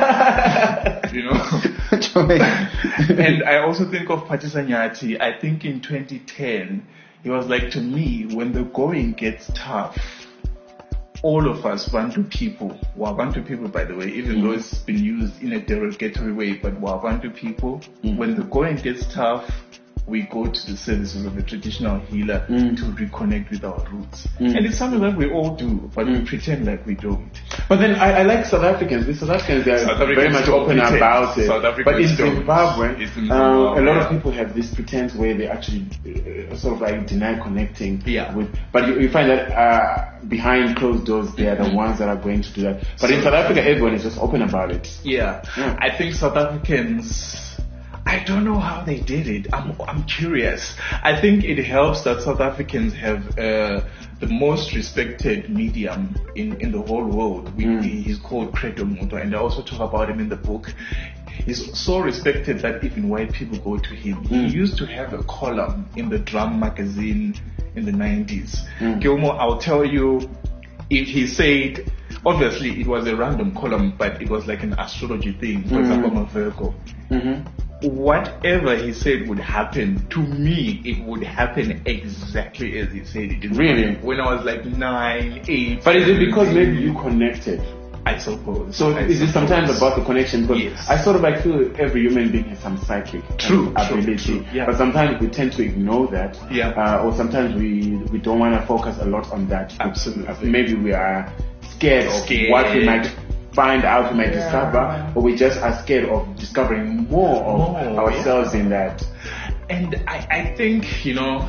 You know?
Joy.
And I also think of Patisanyati. I think in twenty ten, he was like, to me, when the going gets tough, all of us Bantu people, we're Bantu people by the way, even
Mm.
though it's been used in a derogatory way, but we're Bantu people.
Mm.
When the going gets tough, we go to the services of a traditional healer
Mm.
to reconnect with our roots.
Mm.
And it's something that we all do, but we
Mm.
pretend like we don't.
But then I, I like South Africans. The South Africans, they're
South Africans
very much
don't
open
pretend.
about it.
South Africans
But in
don't.
Zimbabwe,
It's in
uh, a
Zimbabwe,
lot
yeah.
of people have this pretense where they actually uh, sort of like deny connecting
Yeah.
with. But you, you find that uh, behind closed doors, they are the ones that are going to do that. But in
So-
South Africa, everyone is just open about it.
Yeah.
Yeah.
I think South Africans, I don't know how they did it. I'm, I'm curious. I think it helps that South Africans have uh, the most respected medium in, in the whole world. We,
Mm.
He's called Credo Mutwa, and I also talk about him in the book. He's so respected that even white people go to him.
Mm.
He used to have a column in the Drum magazine in the nineties.
Mm.
Gilmore, I'll tell you, if he said, obviously it was a random column, but it was like an astrology thing. For
Mm.
example, I'm a Virgo.
Mm-hmm.
Whatever he said would happen, to me, it would happen exactly as he said it.
Really?
When I was like nine, eight.
But is it because
seven,
maybe you connected?
I suppose.
So
I
is it sometimes
suppose.
about the connection? Because
Yes.
I sort of like feel every human being has some psychic kind
True,
of
true,
ability.
true, yeah.
But sometimes we tend to ignore that.
Yeah.
Uh, or sometimes we we don't want to focus a lot on that.
Absolutely.
Maybe we are scared,
Scared.
of what we might find out, we might
Yeah.
discover, or we just are scared of discovering more of
More,
ourselves in that.
And I, I think, you know,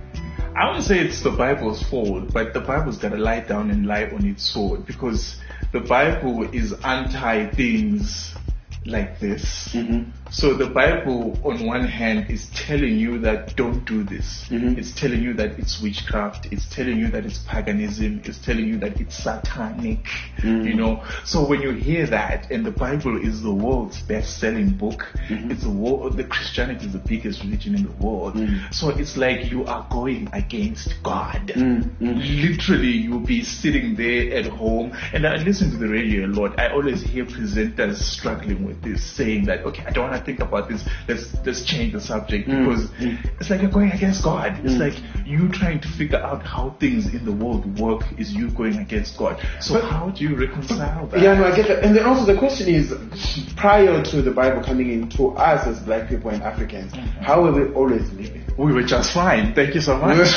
I wouldn't say it's the Bible's fault, but the Bible's got to lie down and lie on its sword, because the Bible is anti things like this.
Mm-hmm.
So the Bible, on one hand, is telling you that don't do this.
Mhm.
It's telling you that it's witchcraft. It's telling you that it's paganism. It's telling you that it's satanic.
Mm.
You know. So when you hear that, and the Bible is the world's best-selling book,
Mhm.
it's the world. The Christianity is the biggest religion in the world.
Mm.
So it's like you are going against God.
Mm, mm.
Literally, you'll be sitting there at home, and I listen to the radio a lot. I always hear presenters struggling with this, saying that, okay, I don't want to think about this. Let's let's change the subject,
Mm,
because
mm.
it's like you're going against God. It's
Mm.
like you trying to figure out how things in the world work is you going against God. So
But-
how do you reconcile that?
Yeah, no, I get that. And then also the question is, prior to the Bible coming in, to us as black people and Africans,
Mm-hmm.
how were we always living?
We were just fine. Thank you so much.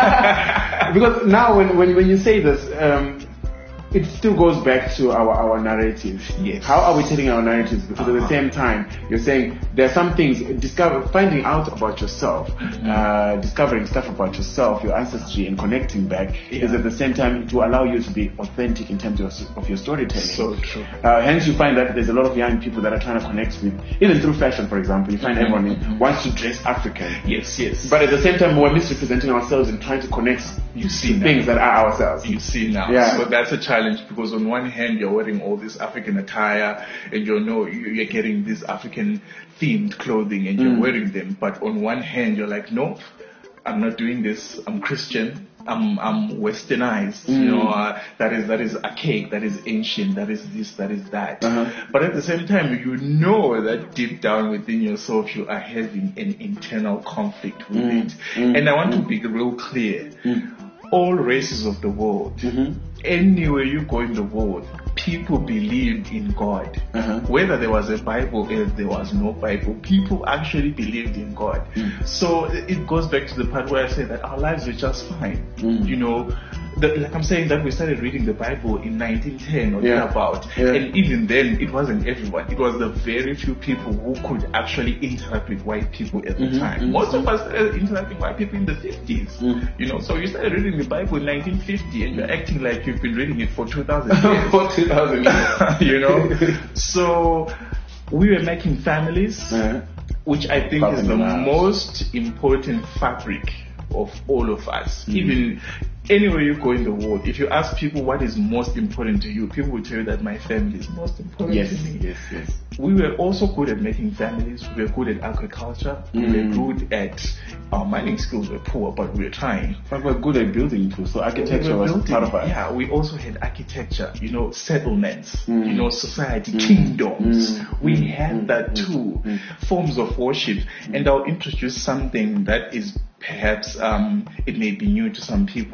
Because now when, when, when you say this, um, it still goes back to our, our narratives.
Yes.
How are we telling our narratives? Because at the
Uh-huh.
same time, you're saying there are some things, discover, finding out about yourself,
Mm-hmm.
uh, discovering stuff about yourself, your ancestry, and connecting back
Yeah.
is at the same time to allow you to be authentic in terms of, of your storytelling.
So true.
Uh, hence, you find that there's a lot of young people that are trying to connect with, even through fashion, for example. You find
Mhm,
everyone
mhm.
wants to dress African.
Yes, yes.
But at the same time, we're misrepresenting ourselves and trying to connect
You see
to
now.
things that are ourselves.
You see now.
Yeah.
So that's a challenge, because on one hand you're wearing all this African attire, and you know you- you're getting this African themed clothing, and you're
Mm.
wearing them. But on one hand you're like, no, I'm not doing this. I'm Christian. I'm I'm westernized. You
Mm.
know, uh, that is that is archaic. That is ancient. That is this. That is that.
Uh-huh.
But at the same time, you know that deep down within yourself you are having an internal conflict with
Mm.
it.
Mm.
And I want to be real clear.
Mm.
All races of the world,
Mhm.
anywhere you go in the world, people believed in God.
Uh-huh.
Whether there was a Bible or there was no Bible, people actually believed in God.
Mm.
So it it goes back to the part where I say that our lives were just fine.
Mm.
You know, the, like I'm saying that we started reading the Bible in nineteen ten or
Yeah.
thereabout,
Yeah.
and even then it wasn't everyone. It was the very few people who could actually interact with white people at the
Mhm,
time.
mhm.
Most of us started interacting with white people in the fifties.
Mm.
You know, so you started reading the Bible in nineteen fifty, and you're acting like you've been reading it for two thousand years.
For two thousand years.
You know, so we were making families,
Uh-huh.
which I think is the
Families.
most important fabric of all of us.
Mhm.
Even anywhere you go in the world, if you ask people what is most important to you, people will tell you that my family is most important
Yes,
to me.
yes, yes.
We were also good at making families. We were good at agriculture. We
Mm.
were good at our mining skills were poor, but we were trying.
But we're good at building too, so architecture
We were
was
building-
part of us.
Yeah, we also had architecture, you know, settlements,
Mm.
you know, society,
Mm.
kingdoms.
Mm.
We
Mm.
had
Mm.
that
Mm.
too.
Mm.
Forms of worship. And I'll introduce something that is perhaps, um, it may be new to some people.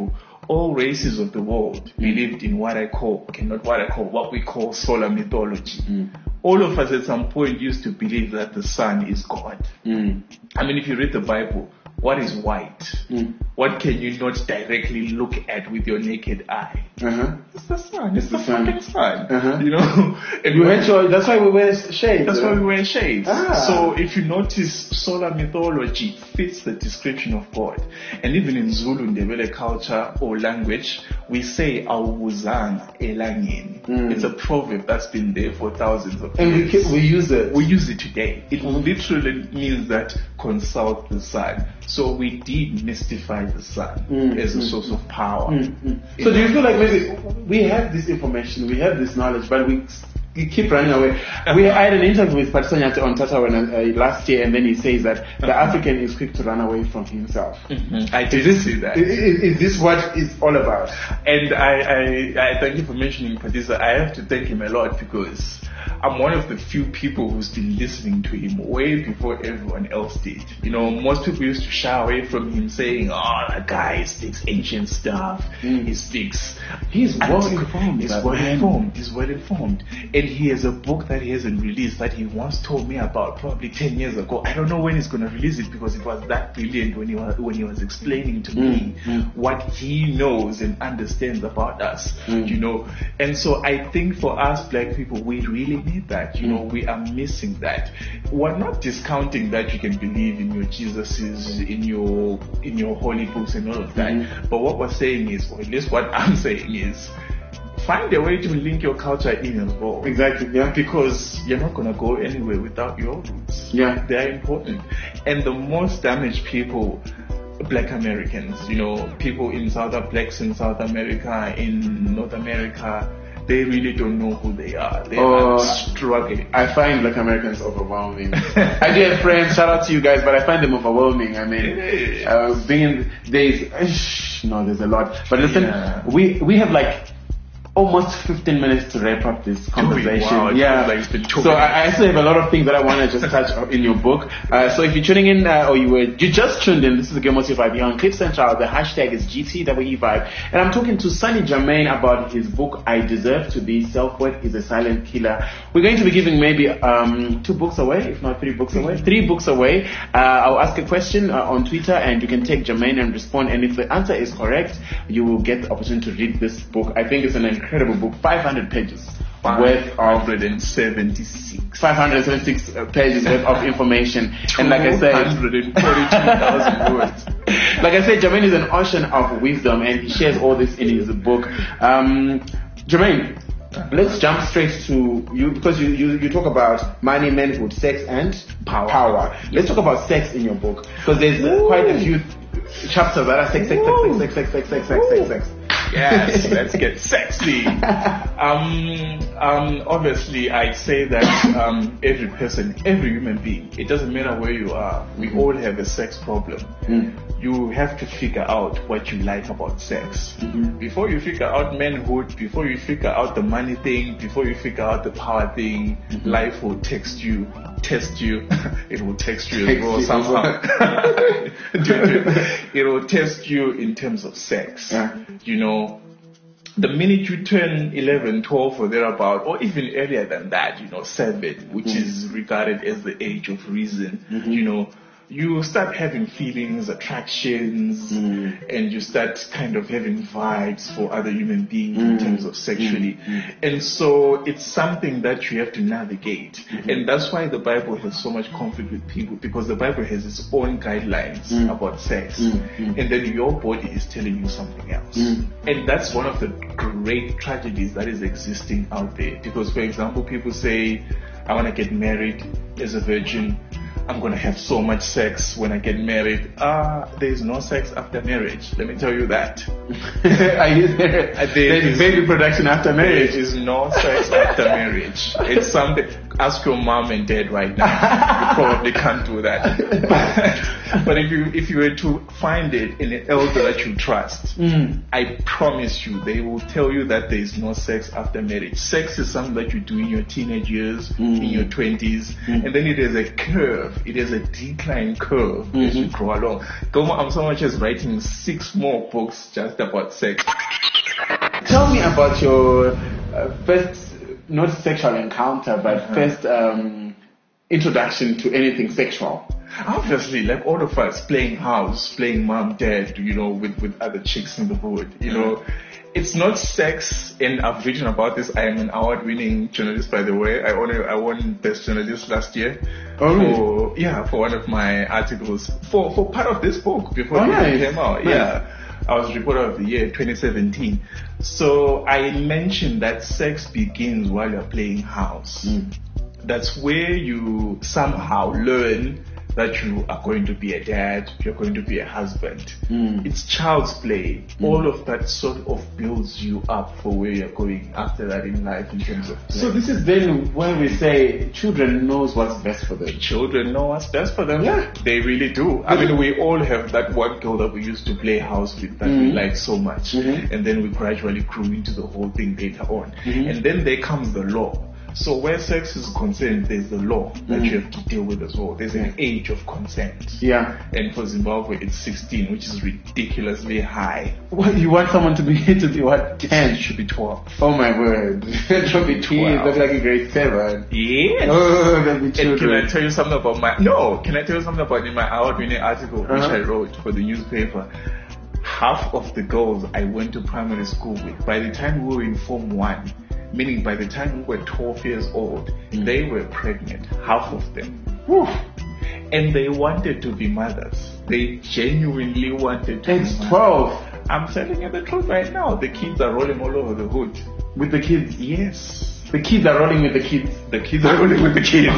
all races of the world believed in what I call, okay, not what I call, what we call solar mythology.
Mm.
All of us at some point used to believe that the sun is God.
Mm.
I mean, if you read the Bible, what is white?
Mm.
What can you not directly look at with your naked eye?
Uh-huh.
It's the sun. It's,
It's
the,
the sun.
fucking sun.
Uh-huh.
You know? And
You
when-
had your, that's why we wear shades.
That's
uh,
why we wear shades.
Ah.
So if you notice, solar mythology fits the description of God. And even in Zulu, Ndebele culture or language, we say awuzanga elangeni.
Mm.
It's a proverb that's been there for thousands of
And we,
years.
ca- we use it.
We use it today. It literally means that consult the sun. So we demystify the sun
Mm,
as a
mm,
source of power.
Mm, mm. So do you feel like maybe we have this information, we have this knowledge, but we, we keep running away? We I had an interview with Patsonyate on Tata when, uh, last year, and then he says that the African is quick to run away from himself.
Mhm. I did
Is this,
see that.
Is, is this what it's all about?
And I, I, I thank you for mentioning Padisa. I have to thank him a lot because I'm one of the few people who's been listening to him way before everyone else did. You know, most people used to shy away from him saying, oh, that guy speaks ancient stuff.
Mm.
He speaks...
He's well
antique-
informed,
He's
that
well
man.
informed. He's well informed. And he has a book that he hasn't released that he once told me about probably ten years ago. I don't know when he's going to release it because it was that brilliant when he was, when he was explaining to me
mm.
what he knows and understands about us,
Mm.
you know. And so I think for us black people, we really need that, you know. We are missing that. We're not discounting that you can believe in your Jesuses, in your in your holy books and all of that.
Mhm.
But what we're saying is, or at least what I'm saying is, find a way to link your culture in as well.
Exactly, yeah.
Because you're not going to go anywhere without your roots.
Yeah.
They're important. And the most damaged people, black Americans, you know, people in South, blacks in South America, in North America, they really don't know who they are. They
Oh,
are struggling.
I find Black Americans overwhelming. I do have friends, shout out to you guys, but I find them overwhelming. I mean,
Yes.
uh, being in, there's, no, there's a lot. But listen,
Yeah.
we, we have like almost fifteen minutes to wrap up this conversation.
Wow, it
yeah.
feels like it's been two
so
minutes.
I, I still have a lot of things that I want to just touch in your book. Uh, so if you're tuning in, uh, or you were, you just tuned in, this is the Game Motive Vibe here on Cliff Central. The hashtag is G T W E Vibe. And I'm talking to Sunny Jermaine about his book, I Deserve to Be, Self-Worth is a Silent Killer. We're going to be giving maybe um, two books away, if not three books away. Three books away. Uh, I'll ask a question uh, on Twitter and you can take Jermaine and respond. And if the answer is correct, you will get the opportunity to read this book. I think it's an incredible book. five hundred pages worth of
five hundred seventy-six.
five hundred seventy-six uh, pages worth of information. And like I said,
two hundred forty-two thousand words.
like I said, Jermaine is an ocean of wisdom and he shares all this in his book. Um, Jermaine, let's jump straight to you because you, you, you talk about money, manhood, sex, and
Power.
power. Let's talk about sex in your book because there's uh, quite a few chapters that are sex, sex, sex, sex, sex, sex, sex, sex, sex, sex.
Yes, let's get sexy. Um, um, obviously, I'd say that um, every person, every human being, it doesn't matter where you are, we all have a sex problem.
Mm.
You have to figure out what you like about sex.
Mhm.
Before you figure out manhood, before you figure out the money thing, before you figure out the power thing,
Mm-hmm.
life will text you, test you. It will text you as
Text
well
you as
somehow. It will test you in terms of sex.
Yeah.
You know, the minute you turn eleven, twelve or thereabout, or even earlier than that, you know, seven, which
Mm.
is regarded as the age of reason,
Mhm.
you know, you start having feelings, attractions,
Mm.
and you start kind of having vibes for other human beings in
Mm.
terms of sexually.
Mm.
And so it's something that you have to navigate.
Mm-hmm.
And that's why the Bible has so much conflict with people, because the Bible has its own guidelines
Mm.
about sex.
Mm. Mm.
And then your body is telling you something else.
Mm.
And that's one of the great tragedies that is existing out there. Because, for example, people say, I want to get married as a virgin. I'm going to have so much sex when I get married. Ah, uh, there is no sex after marriage. Let me tell you that.
Are you there?
There
There's
is-
baby production after marriage.
There is no sex after marriage. It's something. Ask your mom and dad right now. You probably can't do that. But if you if you were to find it in an elder that you trust,
Mm.
I promise you, they will tell you that there is no sex after marriage. Sex is something that you do in your teenage years,
Mm.
in your twenties, and then it is a curve. It is a decline curve as you grow along. Goma Amsamuch is writing six more books just about sex.
Tell me about your uh, first, not sexual encounter, but
Uh-huh.
first um, introduction to anything sexual.
Obviously, like all of us, playing house, playing mom, dad, you know, with, with other chicks in the hood, you know. It's not sex, and I've written about this. I am an award-winning journalist, by the way. I won, I won Best Journalist last year.
Oh, really?
For, yeah, for one of my articles. For for part of this book, before
Oh,
it
nice.
came out.
Nice.
Yeah. I was Reporter of the Year twenty seventeen. So I mentioned that sex begins while you're playing house.
Mm.
That's where you somehow learn that you are going to be a dad, you're going to be a husband.
Mm.
It's child's play. All of that sort of builds you up for where you're going after that in life in terms of play.
So this is then when we say children knows what's best for them.
Children know what's best for them.
Yeah.
They really do. I mean, we all have that one girl that we used to play house with that we
Mhm.
like so much.
Mhm.
And then we gradually grew into the whole thing later on.
Mhm.
And then there comes the law. So where sex is concerned, there's the law that
Mhm.
you have to deal with as well. There's an age of consent.
Yeah.
And for Zimbabwe, it's sixteen, which is ridiculously high.
Well, you want someone to be to be what?
It
ten?
should be twelve.
Oh my word. Don't be kids.
Twelve.
That's like a grade seven.
Yes.
Oh, that'd be
And can I
children.
tell you something about my no? Can I tell you something about in my award-winning article which
Uh-huh.
I wrote for the newspaper? Half of the girls I went to primary school with, by the time we were in Form One, meaning by the time we were twelve years old,
Mm.
they were pregnant. Half of them,
Whew.
and they wanted to be mothers. They genuinely wanted to.
It's
be mothers.
twelve
I'm telling you the truth right now. The kids are rolling all over the hood.
with the kids.
Yes.
The kids are rolling with the kids.
The kids are rolling with the kids.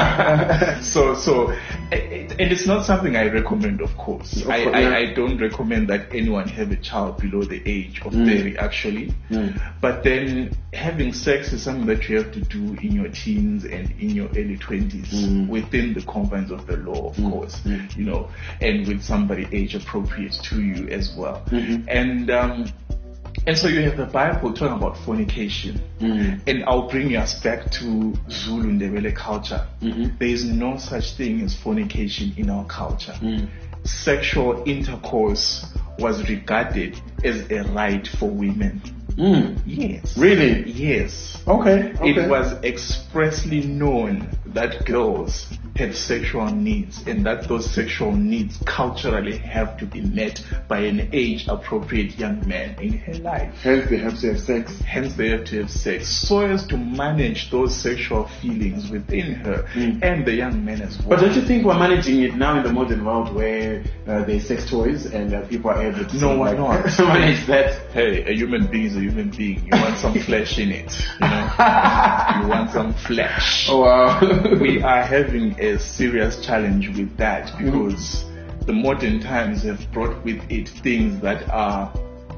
Oh.
so, so, and and it's not something I recommend, of course.
Of
I,
course,
I,
yeah.
I don't recommend that anyone have a child below the age of
Mm.
thirty, actually.
Mm.
But then having sex is something that you have to do in your teens and in your early twenties,
Mm.
within the confines of the law, of
Mm.
course,
Mm.
you know, and with somebody age appropriate to you as well.
Mhm.
And, um, and so you have the Bible talking about fornication.
Mm.
And I'll bring us back to Zulu Ndebele culture.
Mhm.
There is no such thing as fornication in our culture.
Mm.
Sexual intercourse was regarded as a right for women.
Mm.
Yes.
Really?
Yes.
Okay. okay.
It was expressly known that girls had sexual needs and that those sexual needs culturally have to be met by an age appropriate young man in her life.
Hence they have to have sex.
Hence they have to have sex so as to manage those sexual feelings within her
Mm.
and the young man as well.
But don't you think we're managing it now in the modern world where uh, there's sex toys and uh, people are able to
No,
sort of
why
like
not?
manage that?
Hey, a human being is a human being. You want some flesh in it, you know? You want some flesh.
Oh wow.
We are having a serious challenge with that because the modern times have brought with it things that are,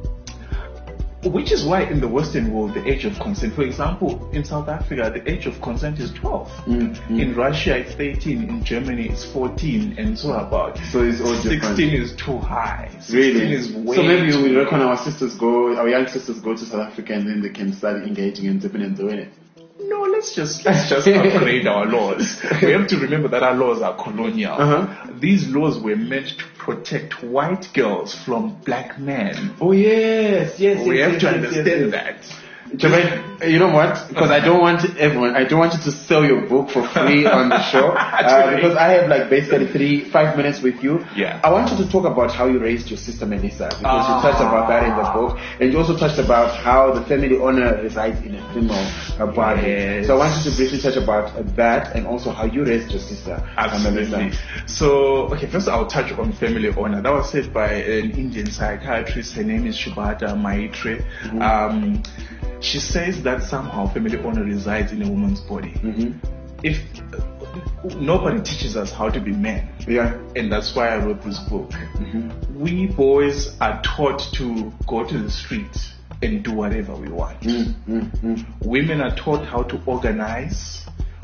which is why in the Western world the age of consent, for example, in South Africa the age of consent is twelve.
Mm, mm.
In Russia it's thirteen, in Germany it's fourteen, and so about.
So it's all different.
sixteen is too high. sixteen
Really?
is way
So maybe
too
we
low.
reckon our sisters go, our young sisters go to South Africa and then they can start engaging and dipping and doing it.
No, let's just let's just upgrade our laws. We have to remember that our laws are colonial.
Uh-huh.
These laws were meant to protect white girls from black men.
Oh yes, yes.
We
yes,
have
yes,
to
yes,
understand
yes, yes.
that.
Jermaine, you know what? Because I don't want everyone, I don't want you to sell your book for free on the show. Uh, because I have like basically three, five minutes with you.
Yeah.
I want you to talk about how you raised your sister Melissa. Because
Ah.
you touched about that in the book. And you also touched about how the family honor resides in a female uh, body.
Yes.
So I want you to briefly touch about uh, that and also how you raised your sister. uh,
Absolutely.
Melissa.
So, okay, first I'll touch on family honor. That was said by an Indian psychiatrist. Her name is Shubhata Maitre.
Mm-hmm.
Um, she says that somehow family honor resides in a woman's body.
Mm-hmm.
If nobody teaches us how to be men,
Yeah.
and that's why I wrote this book.
Mm-hmm.
We boys are taught to go to the street and do whatever we want.
Mm-hmm.
Women are taught how to organize.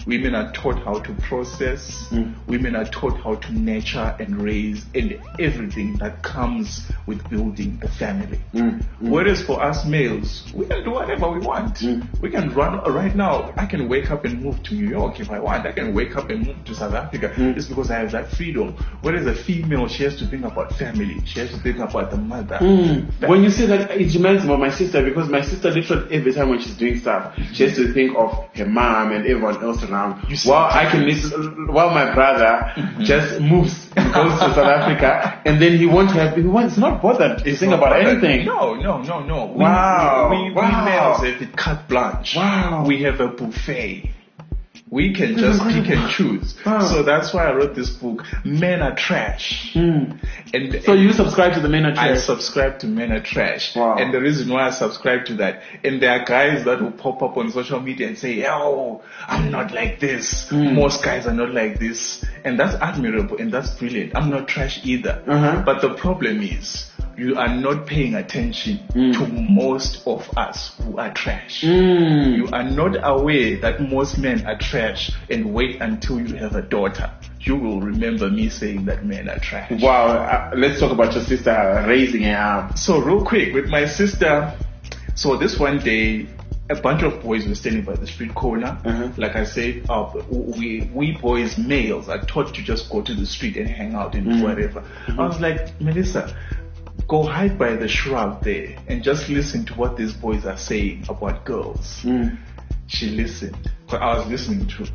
Women are taught how to process.
Mm.
Women are taught how to nurture and raise and everything that comes with building a family.
Mm. Mm.
Whereas for us males, we can do whatever we want.
Mm.
We can run right now. I can wake up and move to New York if I want. I can wake up and move to South Africa.
Mm.
It's because I have that freedom. Whereas a female, she has to think about family. She has to think about the mother.
Mm. When you say that, it reminds me of my sister, because my sister literally every time when she's doing stuff, she has to think of her mom and everyone else around. While I can listen, while my brother mm-hmm. just moves and goes to South Africa, and then he won't have, he wants not bothered to think about
bothered.
anything.
No, no, no, no.
Wow.
We, we, we,
wow.
we males have it carte blanche.
Wow.
We have a buffet. We can just pick and choose.
Wow.
So that's why I wrote this book, Men Are Trash.
Mm.
And,
so
and
you subscribe to the Men Are Trash?
I subscribe to Men Are Trash.
Wow.
And the reason why I subscribe to that, and there are guys that will pop up on social media and say, oh, I'm not like this.
Mm.
Most guys are not like this. And that's admirable and that's brilliant. I'm not trash either.
Uh-huh.
But the problem is, you are not paying attention
mm.
to most of us who are trash.
Mm.
You are not aware that most men are trash, and wait until you have a daughter. You will remember me saying that men are trash.
Wow. Uh, let's talk about your sister raising her up.
So real quick, with my sister, so this one day, a bunch of boys were standing by the street corner.
Uh-huh.
Like I said, uh, we we boys, males, are taught to just go to the street and hang out and
mm.
do whatever. Mm-hmm. I was like, Melissa, go hide by the shrub there and just listen to what these boys are saying about girls.
Mm.
She listened. But I was listening to.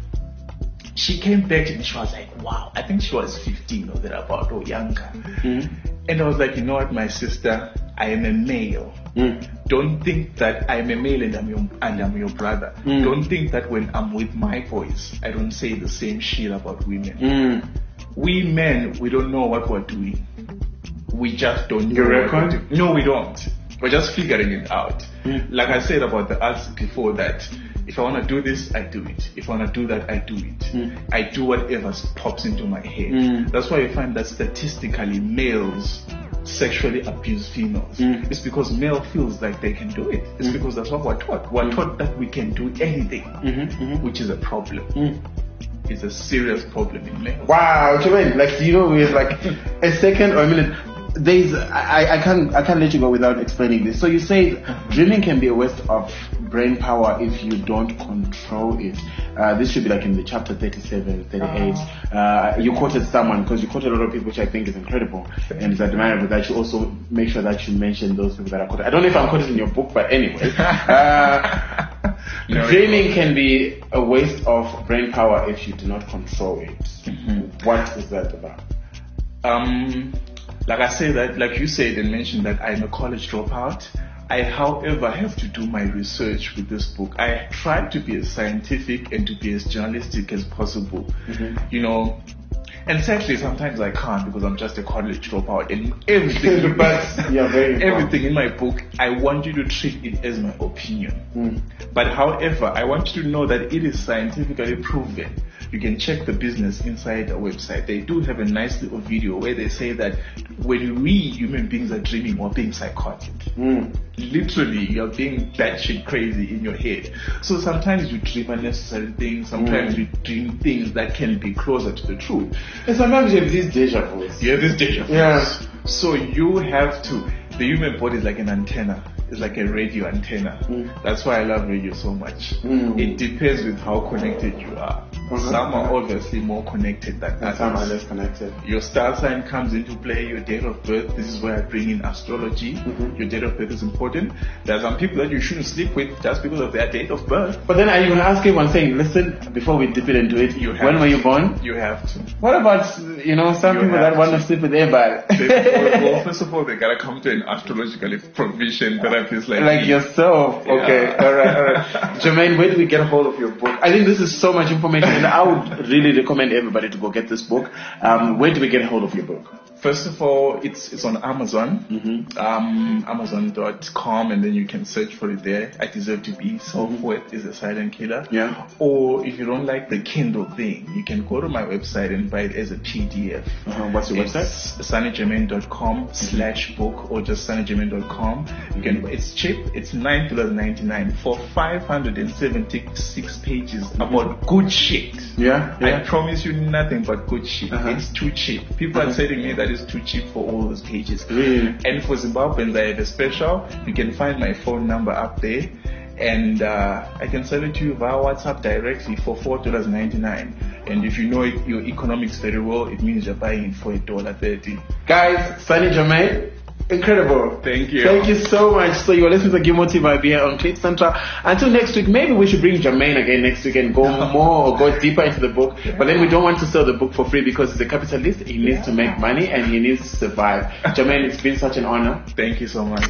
She came back and she was like, wow, I think she was fifteen or thereabout or younger.
Mm.
And I was like, you know what, my sister, I am a male.
Mm.
Don't think that I'm a male and I'm your, and I'm your brother.
Mm.
Don't think that when I'm with my boys, I don't say the same shit about women.
Mm.
We men, we don't know what we're doing. We just don't know.
You
what
reckon?
we're doing. No, we don't. We're just figuring it out.
Mm.
Like I said about the arts before, that if I want to do this, I do it. If I want to do that, I do it.
Mm.
I do whatever pops into my head.
Mm.
That's why you find that statistically males sexually abuse females.
Mm.
It's because male feels like they can do it. It's mm. because that's what we're taught. We're mm. taught that we can do anything,
mm-hmm, mm-hmm.
which is a problem.
Mm.
It's a serious problem in males.
Wow, Jermaine, like, you know, with like a second or a minute, there's, I, I can't, I can't let you go without explaining this. So you say dreaming can be a waste of brain power if you don't control it. Uh, this should be like in the chapter thirty-seven, thirty-eight. Uh, you quoted someone, because you quoted a lot of people, which I think is incredible and it's admirable that you also make sure that you mention those people that are quoted. I don't know if I'm quoted in your book, but anyway. Uh, no, dreaming can be a waste of brain power if you do not control it. Mm-hmm. What is that about?
Um, like I say that, like you said and mentioned that I'm a college dropout. I, however, have to do my research with this book. I try to be as scientific and to be as journalistic as possible. Mm-hmm. You know, and sadly sometimes I can't because I'm just a college dropout, and everything,
but yeah, very
everything in my book, I want you to treat it as my opinion. Mm. But however, I want you to know that it is scientifically proven. You can check the business inside our website. They do have a nice little video where they say that when we human beings are dreaming or being psychotic, mm. literally you're being batshit crazy in your head. So sometimes you dream unnecessary things, sometimes mm. you dream things that can be closer to the truth.
And sometimes you have these deja vus.
You have these deja vus.
Yeah.
So you have to, the human body is like an antenna. It's like a radio antenna. Mm. That's why I love radio so much. Mm. It depends with how connected you are. Uh-huh. Some are obviously more connected than others.
Some are less connected.
Your star sign comes into play, your date of birth. This is where I bring in astrology. Mm-hmm. Your date of birth is important. There are some people that you shouldn't sleep with just because of their date of birth.
But then are you going to ask everyone saying, listen, before we dip it into it, you when
to.
were you born?
You have to.
What about, you know, some you people that to. want to sleep with everybody?
They, well, first of all, they got to come to an astrological provision therapist like
Like
me.
yourself.
Yeah.
Okay. All right. All right. Jermaine, where do we get a hold of your book? I think this is so much information, and I would really recommend everybody to go get this book. Um, where do we get a hold of your book?
first of all, it's it's on Amazon,
Mm-hmm.
um, Amazon dot com, and then you can search for it there. I Deserve to Be, Self-Worth is a Silent Killer.
Yeah.
Or if you don't like the Kindle thing, you can go to my website and buy it as a P D F.
Uh-huh. What's your website?
It's sunny germain dot com slash book or just sunny germain dot com. You can. It's cheap. It's nine dollars ninety-nine for five hundred seventy-six pages about good shit.
Yeah.
I
Yeah.
promise you nothing but good shit.
Uh-huh.
It's too cheap. People are telling me that it's too cheap for all those pages.
Really?
And for Zimbabweans, I have a special. You can find my phone number up there. And uh, I can sell it to you via WhatsApp directly for four dollars ninety-nine. And if you know it, your economics very well, it means you're buying it for a dollar thirty.
Guys, Sunny Germain, incredible.
Thank you.
Thank you so much. So you are listening to Gimotive Vibe here on Clip Central. Until next week, maybe we should bring Germain again next week and go more or go deeper into the book. But then we don't want to sell the book for free because he's a capitalist. He needs to make money and he needs to survive. Germain, it's been such an honor.
Thank you so much.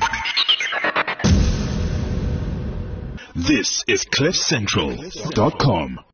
This is cliff central dot com.